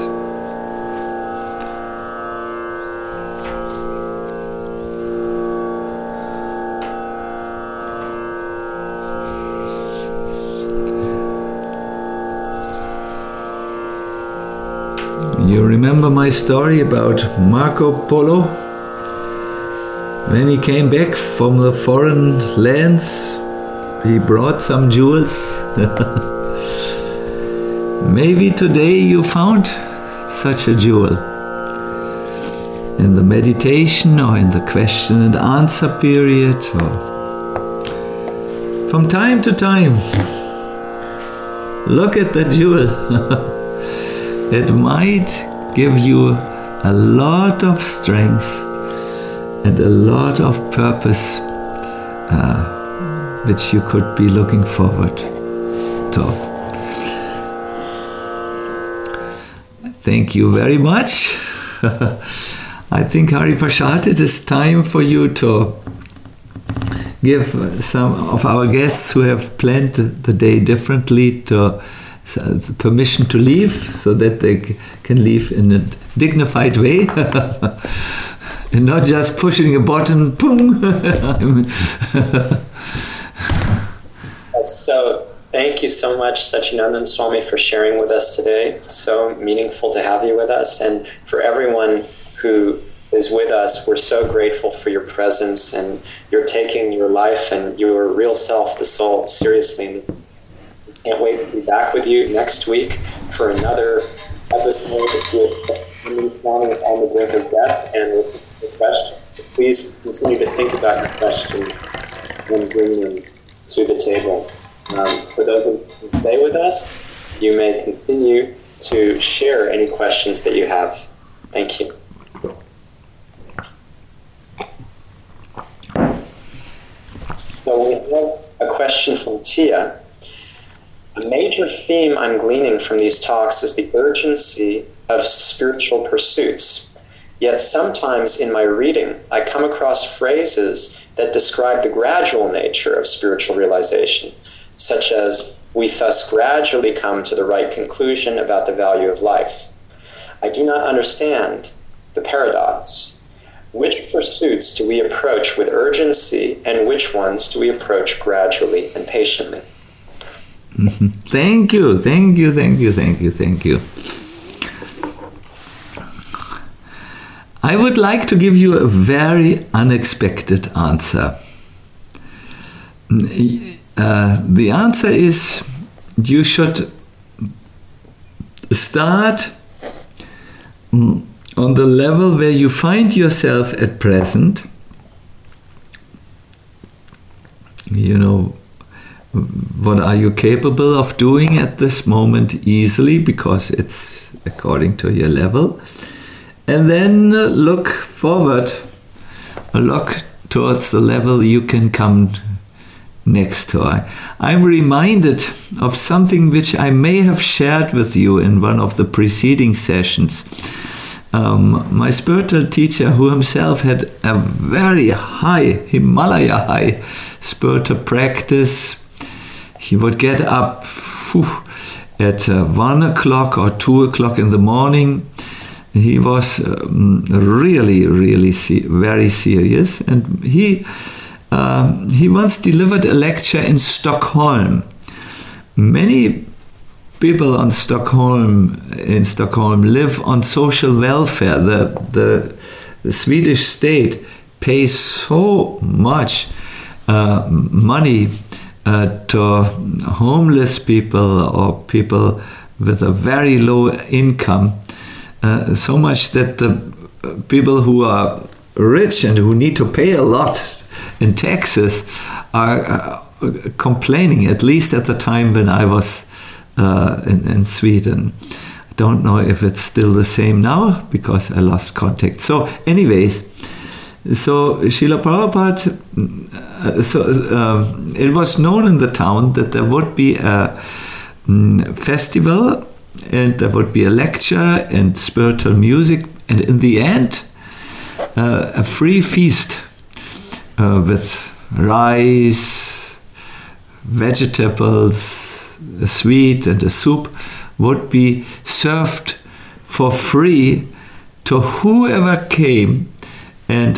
[SPEAKER 1] You remember my story about Marco Polo? When he came back from the foreign lands, he brought some jewels. Maybe today you found such a jewel in the meditation or in the question and answer period, or from time to time. Look at the jewel. It might give you a lot of strength and a lot of purpose which you could be looking forward to. Thank you very much. I think Hari Prasad, it is time for you to give some of our guests who have planned the day differently to permission to leave, so that they can leave in a dignified way and not just pushing a button, boom.
[SPEAKER 3] So thank you so much, Satchidanand Swami, for sharing with us today. It's so meaningful to have you with us, and for everyone who is with us, we're so grateful for your presence, and you're taking your life and your real self, the soul, seriously. Can't wait to be back with you next week for another episode with Swami on the brink of death, and we'll take the question. Please continue to think about your question and bring them to the table. For those who stay with us, you may continue to share any questions that you have. Thank you. So we have a question from Tia. A major theme I'm gleaning from these talks is the urgency of spiritual pursuits. Yet sometimes in my reading, I come across phrases that describe the gradual nature of spiritual realization, such as, "We thus gradually come to the right conclusion about the value of life." I do not understand the paradox. Which pursuits do we approach with urgency, and which ones do we approach gradually and patiently?
[SPEAKER 1] Mm-hmm. Thank you. I would like to give you a very unexpected answer. The answer is you should start on the level where you find yourself at present. You know, what are you capable of doing at this moment easily, because it's according to your level. And then look forward, look towards the level you can come next to. I'm reminded of something which I may have shared with you in one of the preceding sessions. My spiritual teacher, who himself had a very high, Himalaya high spiritual practice, he would get up at 1 o'clock or 2 o'clock in the morning. He was really very serious, and he once delivered a lecture in Stockholm. Many people in Stockholm live on social welfare. The Swedish state pays so much money to homeless people or people with a very low income, so much that the people who are rich and who need to pay a lot in taxes are complaining, at least at the time when I was in Sweden. I don't know if it's still the same now, because I lost contact. So anyways, so Srila Prabhupada, it was known in the town that there would be a festival, and there would be a lecture and spiritual music, and in the end, a free feast with rice, vegetables, a sweet and a soup would be served for free to whoever came, and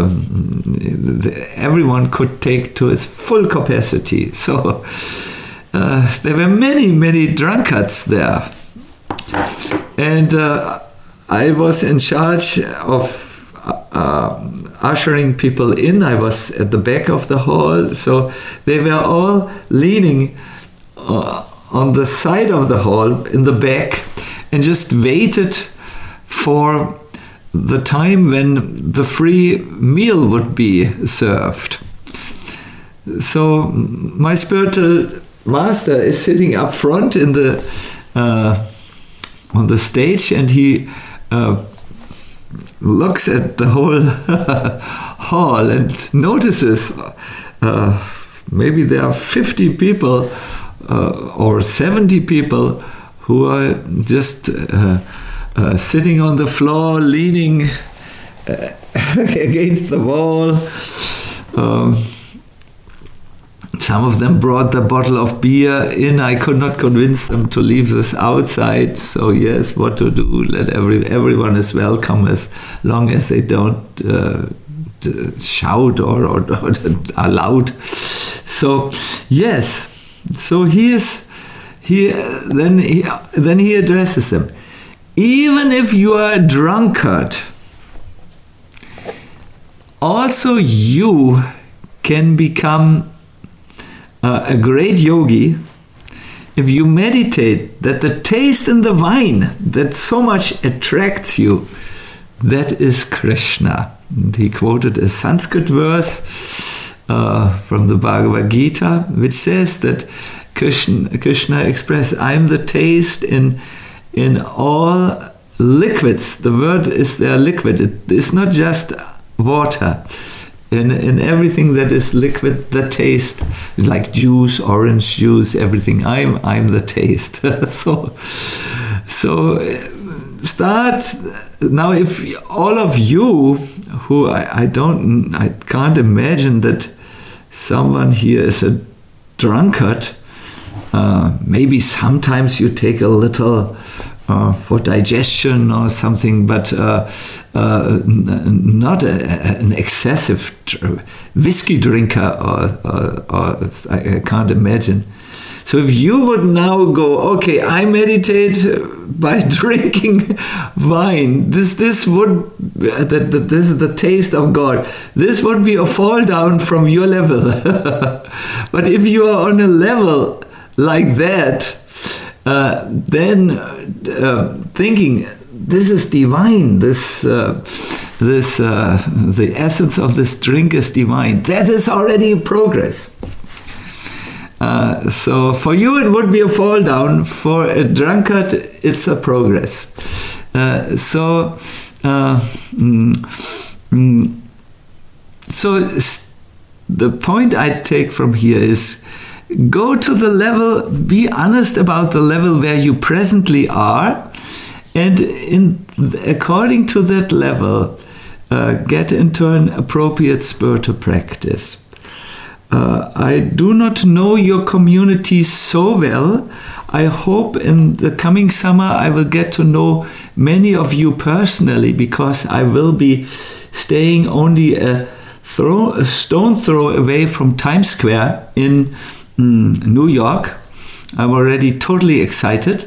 [SPEAKER 1] everyone could take to his full capacity. So there were many drunkards there. And I was in charge of ushering people in. I was at the back of the hall, so they were all leaning on the side of the hall in the back and just waited for the time when the free meal would be served. So my spiritual master is sitting up front in the on the stage, and he looks at the whole hall and notices maybe there are 50 people or 70 people who are just sitting on the floor, leaning against the wall. Some of them brought the bottle of beer in. I could not convince them to leave this outside. So yes, what to do? Let everyone is welcome as long as they don't shout or are loud. So yes, so then he addresses them. Even if you are a drunkard, also you can become a great yogi if you meditate that the taste in the wine that so much attracts you, that is Krishna. And he quoted a Sanskrit verse from the Bhagavad Gita, which says that Krishna expressed, "I am the taste in in all liquids. The word is there, liquid. It is not just water. In everything that is liquid, the taste, like juice, orange juice, everything. I'm the taste. so start now. If all of you who I can't imagine that someone here is a drunkard. Maybe sometimes you take a little for digestion or something, but not an excessive whiskey drinker, or I can't imagine. So if you would now go, okay, I meditate by drinking wine. This would this is the taste of God. This would be a fall down from your level. But if you are on a level like that, then thinking this is divine, the essence of this drink is divine, that is already progress. So for you it would be a fall down. For a drunkard, it's a progress. So the point I take from here is, go to the level, be honest about the level where you presently are, and according to that level, get into an appropriate spiritual practice. I do not know your community so well. I hope in the coming summer I will get to know many of you personally, because I will be staying only a stone throw away from Times Square in New York. I'm already totally excited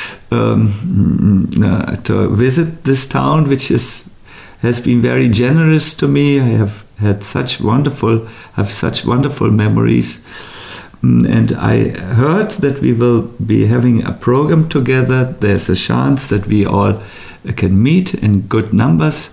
[SPEAKER 1] to visit this town, which has been very generous to me. I have had such wonderful memories, and I heard that we will be having a program together. There's a chance that we all can meet in good numbers.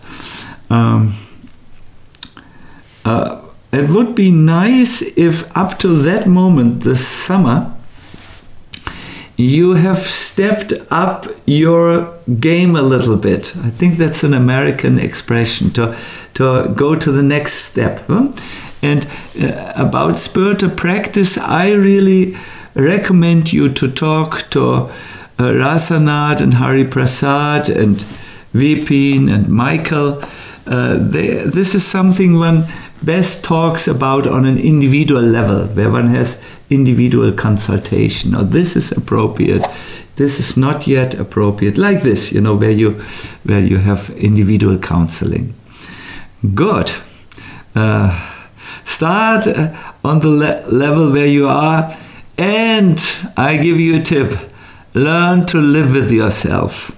[SPEAKER 1] It would be nice if up to that moment, this summer, you have stepped up your game a little bit. I think that's an American expression, to go to the next step. And about spiritual practice, I really recommend you to talk to Rasanath and Hari Prasad and Vipin and Michael. This is something one best talks about on an individual level, where one has individual consultation. Now, this is appropriate. This is not yet appropriate. Like this, where you have individual counseling. Good. Start on the level where you are, and I give you a tip: learn to live with yourself.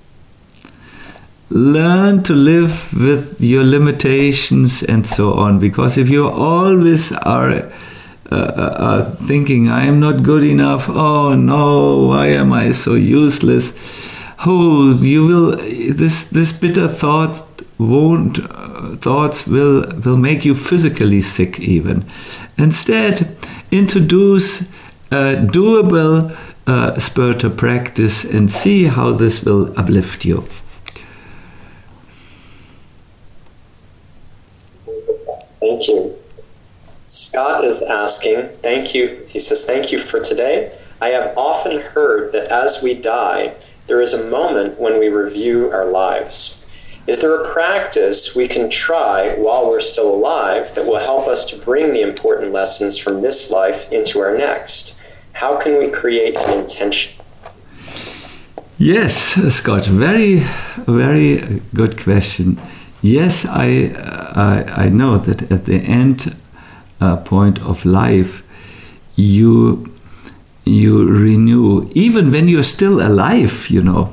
[SPEAKER 1] Learn to live with your limitations and so on, because if you always are thinking, I am not good enough, oh no, why am I so useless, this bitter thoughts will make you physically sick even. Instead, introduce a doable spiritual practice and see how this will uplift you.
[SPEAKER 3] Thank you. Scott is asking, thank you. He says, thank you for today. I have often heard that as we die, there is a moment when we review our lives. Is there a practice we can try while we're still alive that will help us to bring the important lessons from this life into our next? How can we create an intention?
[SPEAKER 1] Yes, Scott, very, very good question. Yes, I know that at the end point of life, you renew, even when you're still alive,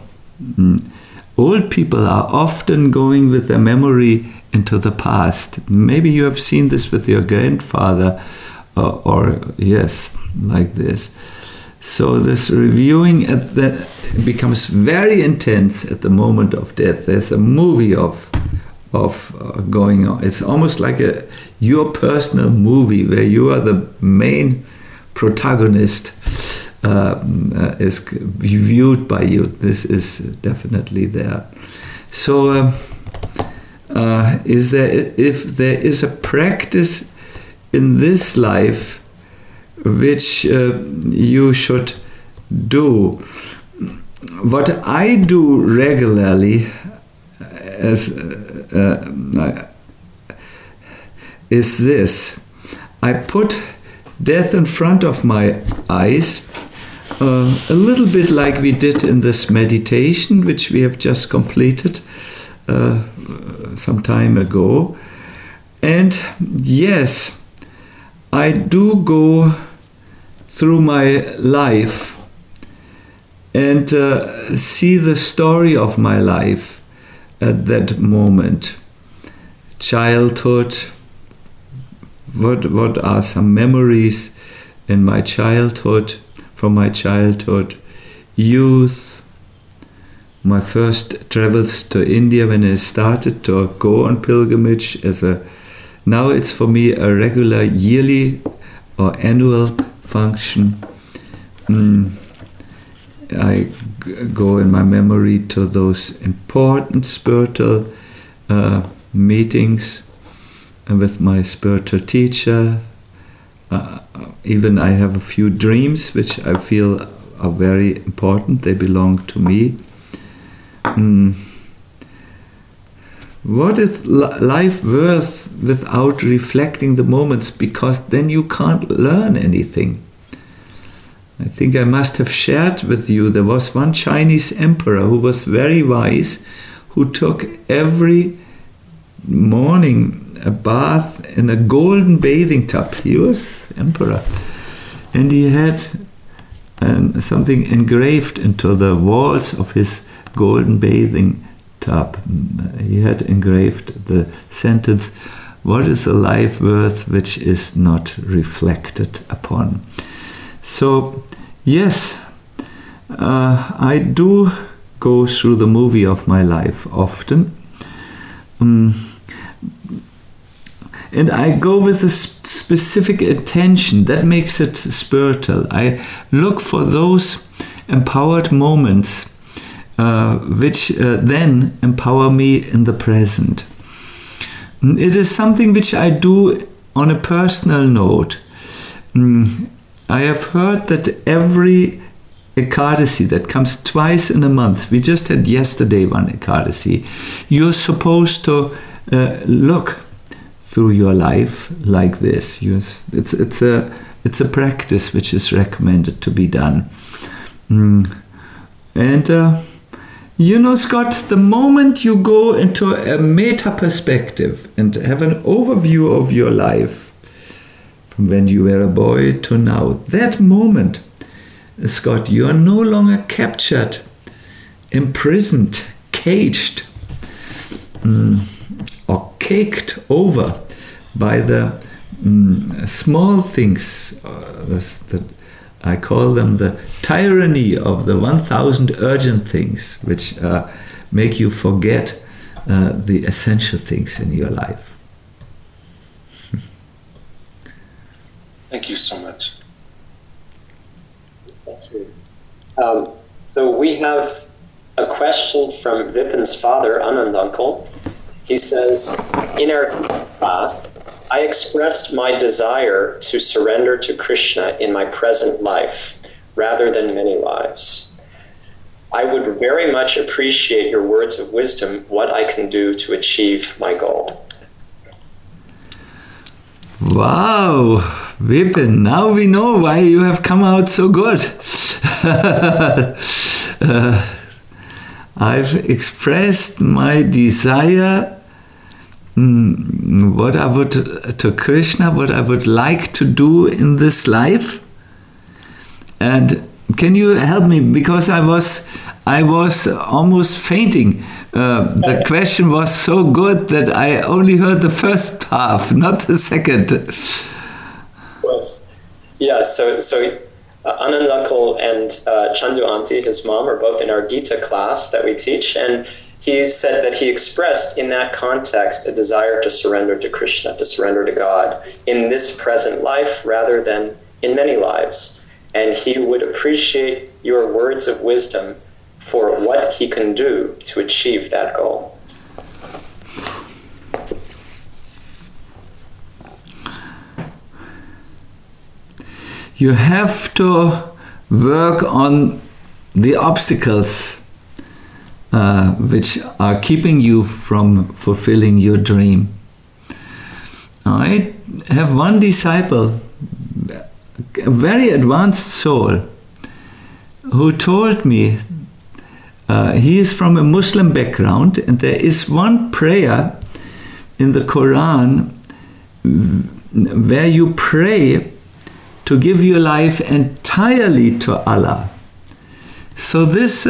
[SPEAKER 1] Old people are often going with their memory into the past. Maybe you have seen this with your grandfather, or yes, like this. So this reviewing becomes very intense at the moment of death. There's a movie of going on. It's almost like your personal movie where you are the main protagonist. is viewed by you. This is definitely there. So, if there is a practice in this life which you should do, what I do regularly is this: I put death in front of my eyes, a little bit like we did in this meditation, which we have just completed some time ago. And yes, I do go through my life and see the story of my life at that moment. Childhood, what are some memories in my childhood, from my childhood, youth, my first travels to India when I started to go on pilgrimage now it's for me a regular yearly or annual function. I go in my memory to those important spiritual meetings with my spiritual teacher. Even I have a few dreams which I feel are very important. They belong to me. What is life worth without reflecting the moments? Because then you can't learn anything. I think I must have shared with you, there was one Chinese emperor who was very wise, who took every morning a bath in a golden bathing tub. He was emperor. And he had something engraved into the walls of his golden bathing tub. He had engraved the sentence, "What is a life worth which is not reflected upon?" So, yes, I do go through the movie of my life often. And I go with a specific attention. That makes it spiritual. I look for those empowered moments which then empower me in the present. It is something which I do on a personal note. I have heard that every Ekadasi that comes twice in a month, we just had yesterday one Ekadasi, you're supposed to look through your life like this. It's a practice which is recommended to be done. Scott, the moment you go into a meta perspective and have an overview of your life, from when you were a boy to now, that moment, Scott, you are no longer captured, imprisoned, caged, or caked over by the small things that I call them the tyranny of the 1,000 urgent things, which make you forget the essential things in your life.
[SPEAKER 2] Thank you so much.
[SPEAKER 3] Thank you. So we have a question from Vipin's father, Anand Uncle. He says, in our class, I expressed my desire to surrender to Krishna in my present life, rather than many lives. I would very much appreciate your words of wisdom, what I can do to achieve my goal.
[SPEAKER 1] Wow, Vipin, now we know why you have come out so good. I've expressed my desire to Krishna, what I would like to do in this life. And can you help me? Because I was almost fainting. The question was so good that I only heard the first half, not the second.
[SPEAKER 3] Yeah, so Anand Uncle and Chandu Auntie, his mom, are both in our Gita class that we teach, and he said that he expressed in that context a desire to surrender to Krishna, to surrender to God in this present life rather than in many lives. and he would appreciate your words of wisdom for what he can do to achieve that goal.
[SPEAKER 1] You have to work on the obstacles which are keeping you from fulfilling your dream. I have one disciple, a very advanced soul, who told me he is from a Muslim background, and there is one prayer in the Quran where you pray to give your life entirely to Allah. So this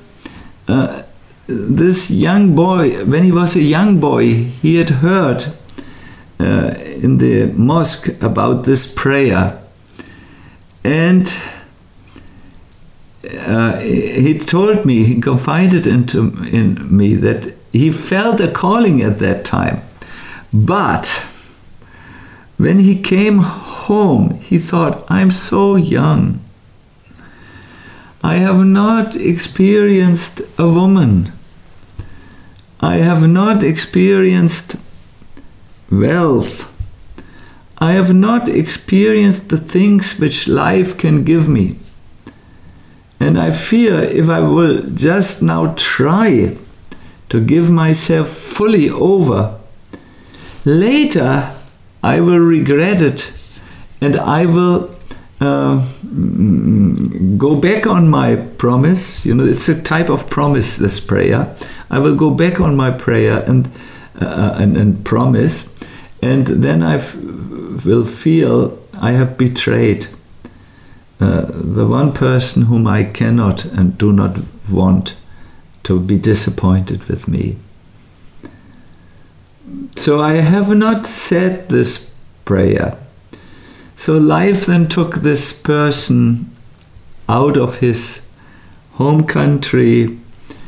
[SPEAKER 1] young boy, when he was a young boy, he had heard in the mosque about this prayer, and he told me, he confided in me that he felt a calling at that time, but when he came home, he thought, I'm so young. I have not experienced a woman. I have not experienced wealth. I have not experienced the things which life can give me. And I fear if I will just now try to give myself fully over, later I will regret it, and I will go back on my promise. You know, it's a type of promise, this prayer. I will go back on my prayer and promise, and then I will feel I have betrayed the one person whom I cannot and do not want to be disappointed with me. So I have not said this prayer. So life then took this person out of his home country.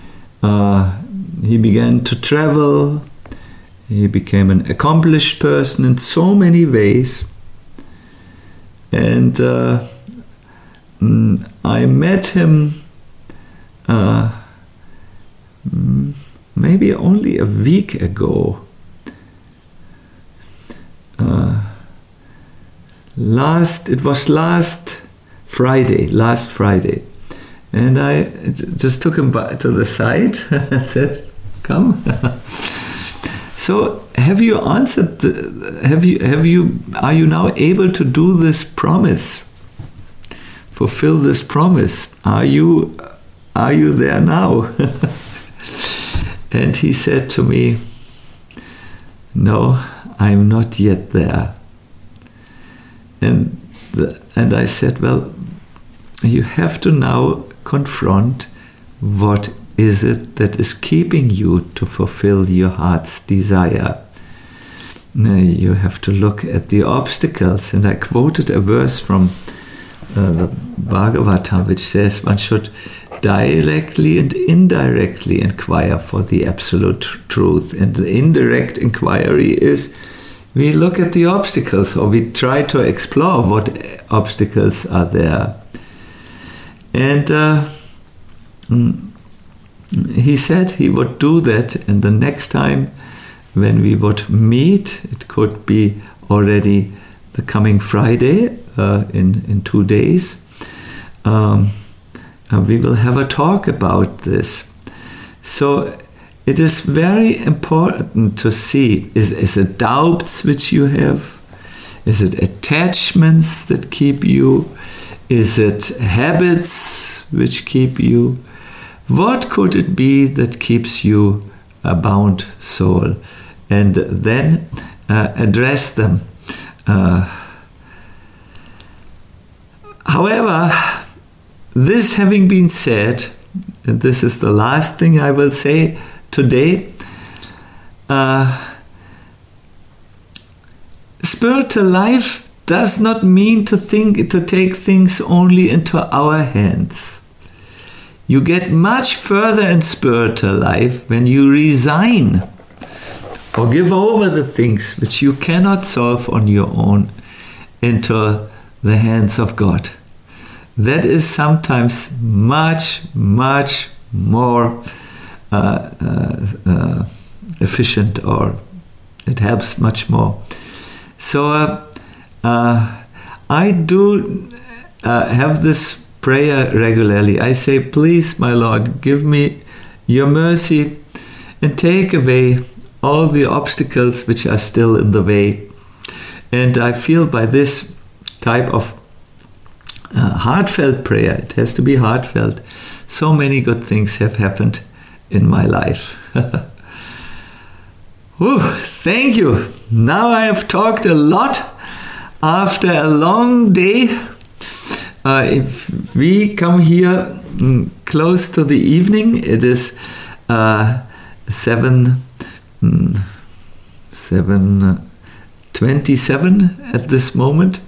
[SPEAKER 1] He began to travel. He became an accomplished person in so many ways. And I met him maybe only a week ago. It was last Friday, and I just took him back to the side and said, "Come." So, have you answered? Are you now able to do this promise? Fulfill this promise? Are you there now? And he said to me, "No, I'm not yet there." And I said, well, you have to now confront what is it that is keeping you to fulfill your heart's desire. You have to look at the obstacles. And I quoted a verse from the Bhagavatam, which says one should directly and indirectly inquire for the absolute truth. And the indirect inquiry is we look at the obstacles, or we try to explore what obstacles are there. And he said he would do that, and the next time when we would meet, it could be already the coming Friday, in 2 days, we will have a talk about this. So it is very important to see, is it doubts which you have? Is it attachments that keep you? Is it habits which keep you? What could it be that keeps you a bound soul? And then address them. However, this having been said, and this is the last thing I will say today, spiritual life does not mean to take things only into our hands. You get much further in spiritual life when you resign or give over the things which you cannot solve on your own into the hands of God. that is sometimes much, much more efficient, or it helps much more. So I do have this prayer regularly. I say, please, my Lord, give me your mercy and take away all the obstacles which are still in the way. And I feel by this type of heartfelt prayer, it has to be heartfelt, so many good things have happened in my life. Whew, thank you. Now I have talked a lot after a long day. If we come here close to the evening, it is 7:27 at this moment.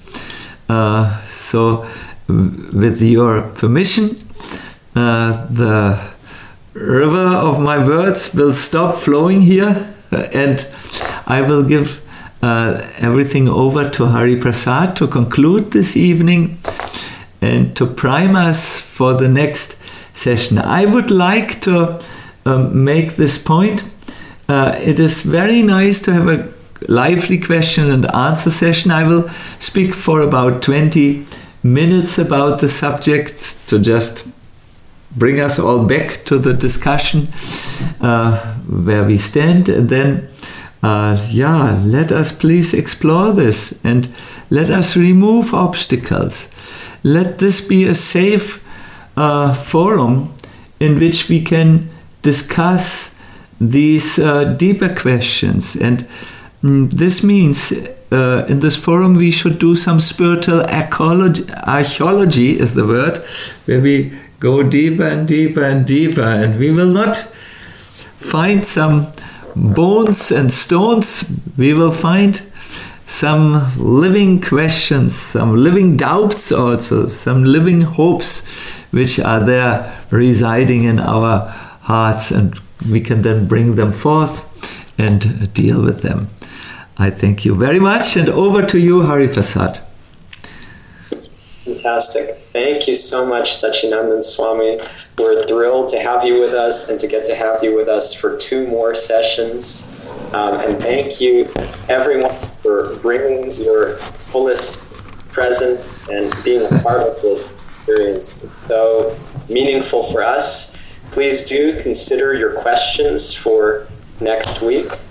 [SPEAKER 1] So with your permission, the river of my words will stop flowing here, and I will give everything over to Hari Prasad to conclude this evening and to prime us for the next session. I would like to make this point. It is very nice to have a lively question and answer session. I will speak for about 20 minutes about the subject to just bring us all back to the discussion where we stand, and then let us please explore this and let us remove obstacles. Let this be a safe forum in which we can discuss these deeper questions. And this means in this forum we should do some spiritual archaeology is the word, where we go deeper and deeper and deeper, and we will not find some bones and stones. We will find some living questions, some living doubts also, some living hopes which are there residing in our hearts, and we can then bring them forth and deal with them. I thank you very much, and over to you, Hari Prasad.
[SPEAKER 3] Fantastic. Thank you so much, Satchidananda Swami. We're thrilled to have you with us and to get to have you with us for 2 more sessions. And thank you, everyone, for bringing your fullest presence and being a part of this experience. It's so meaningful for us. Please do consider your questions for next week.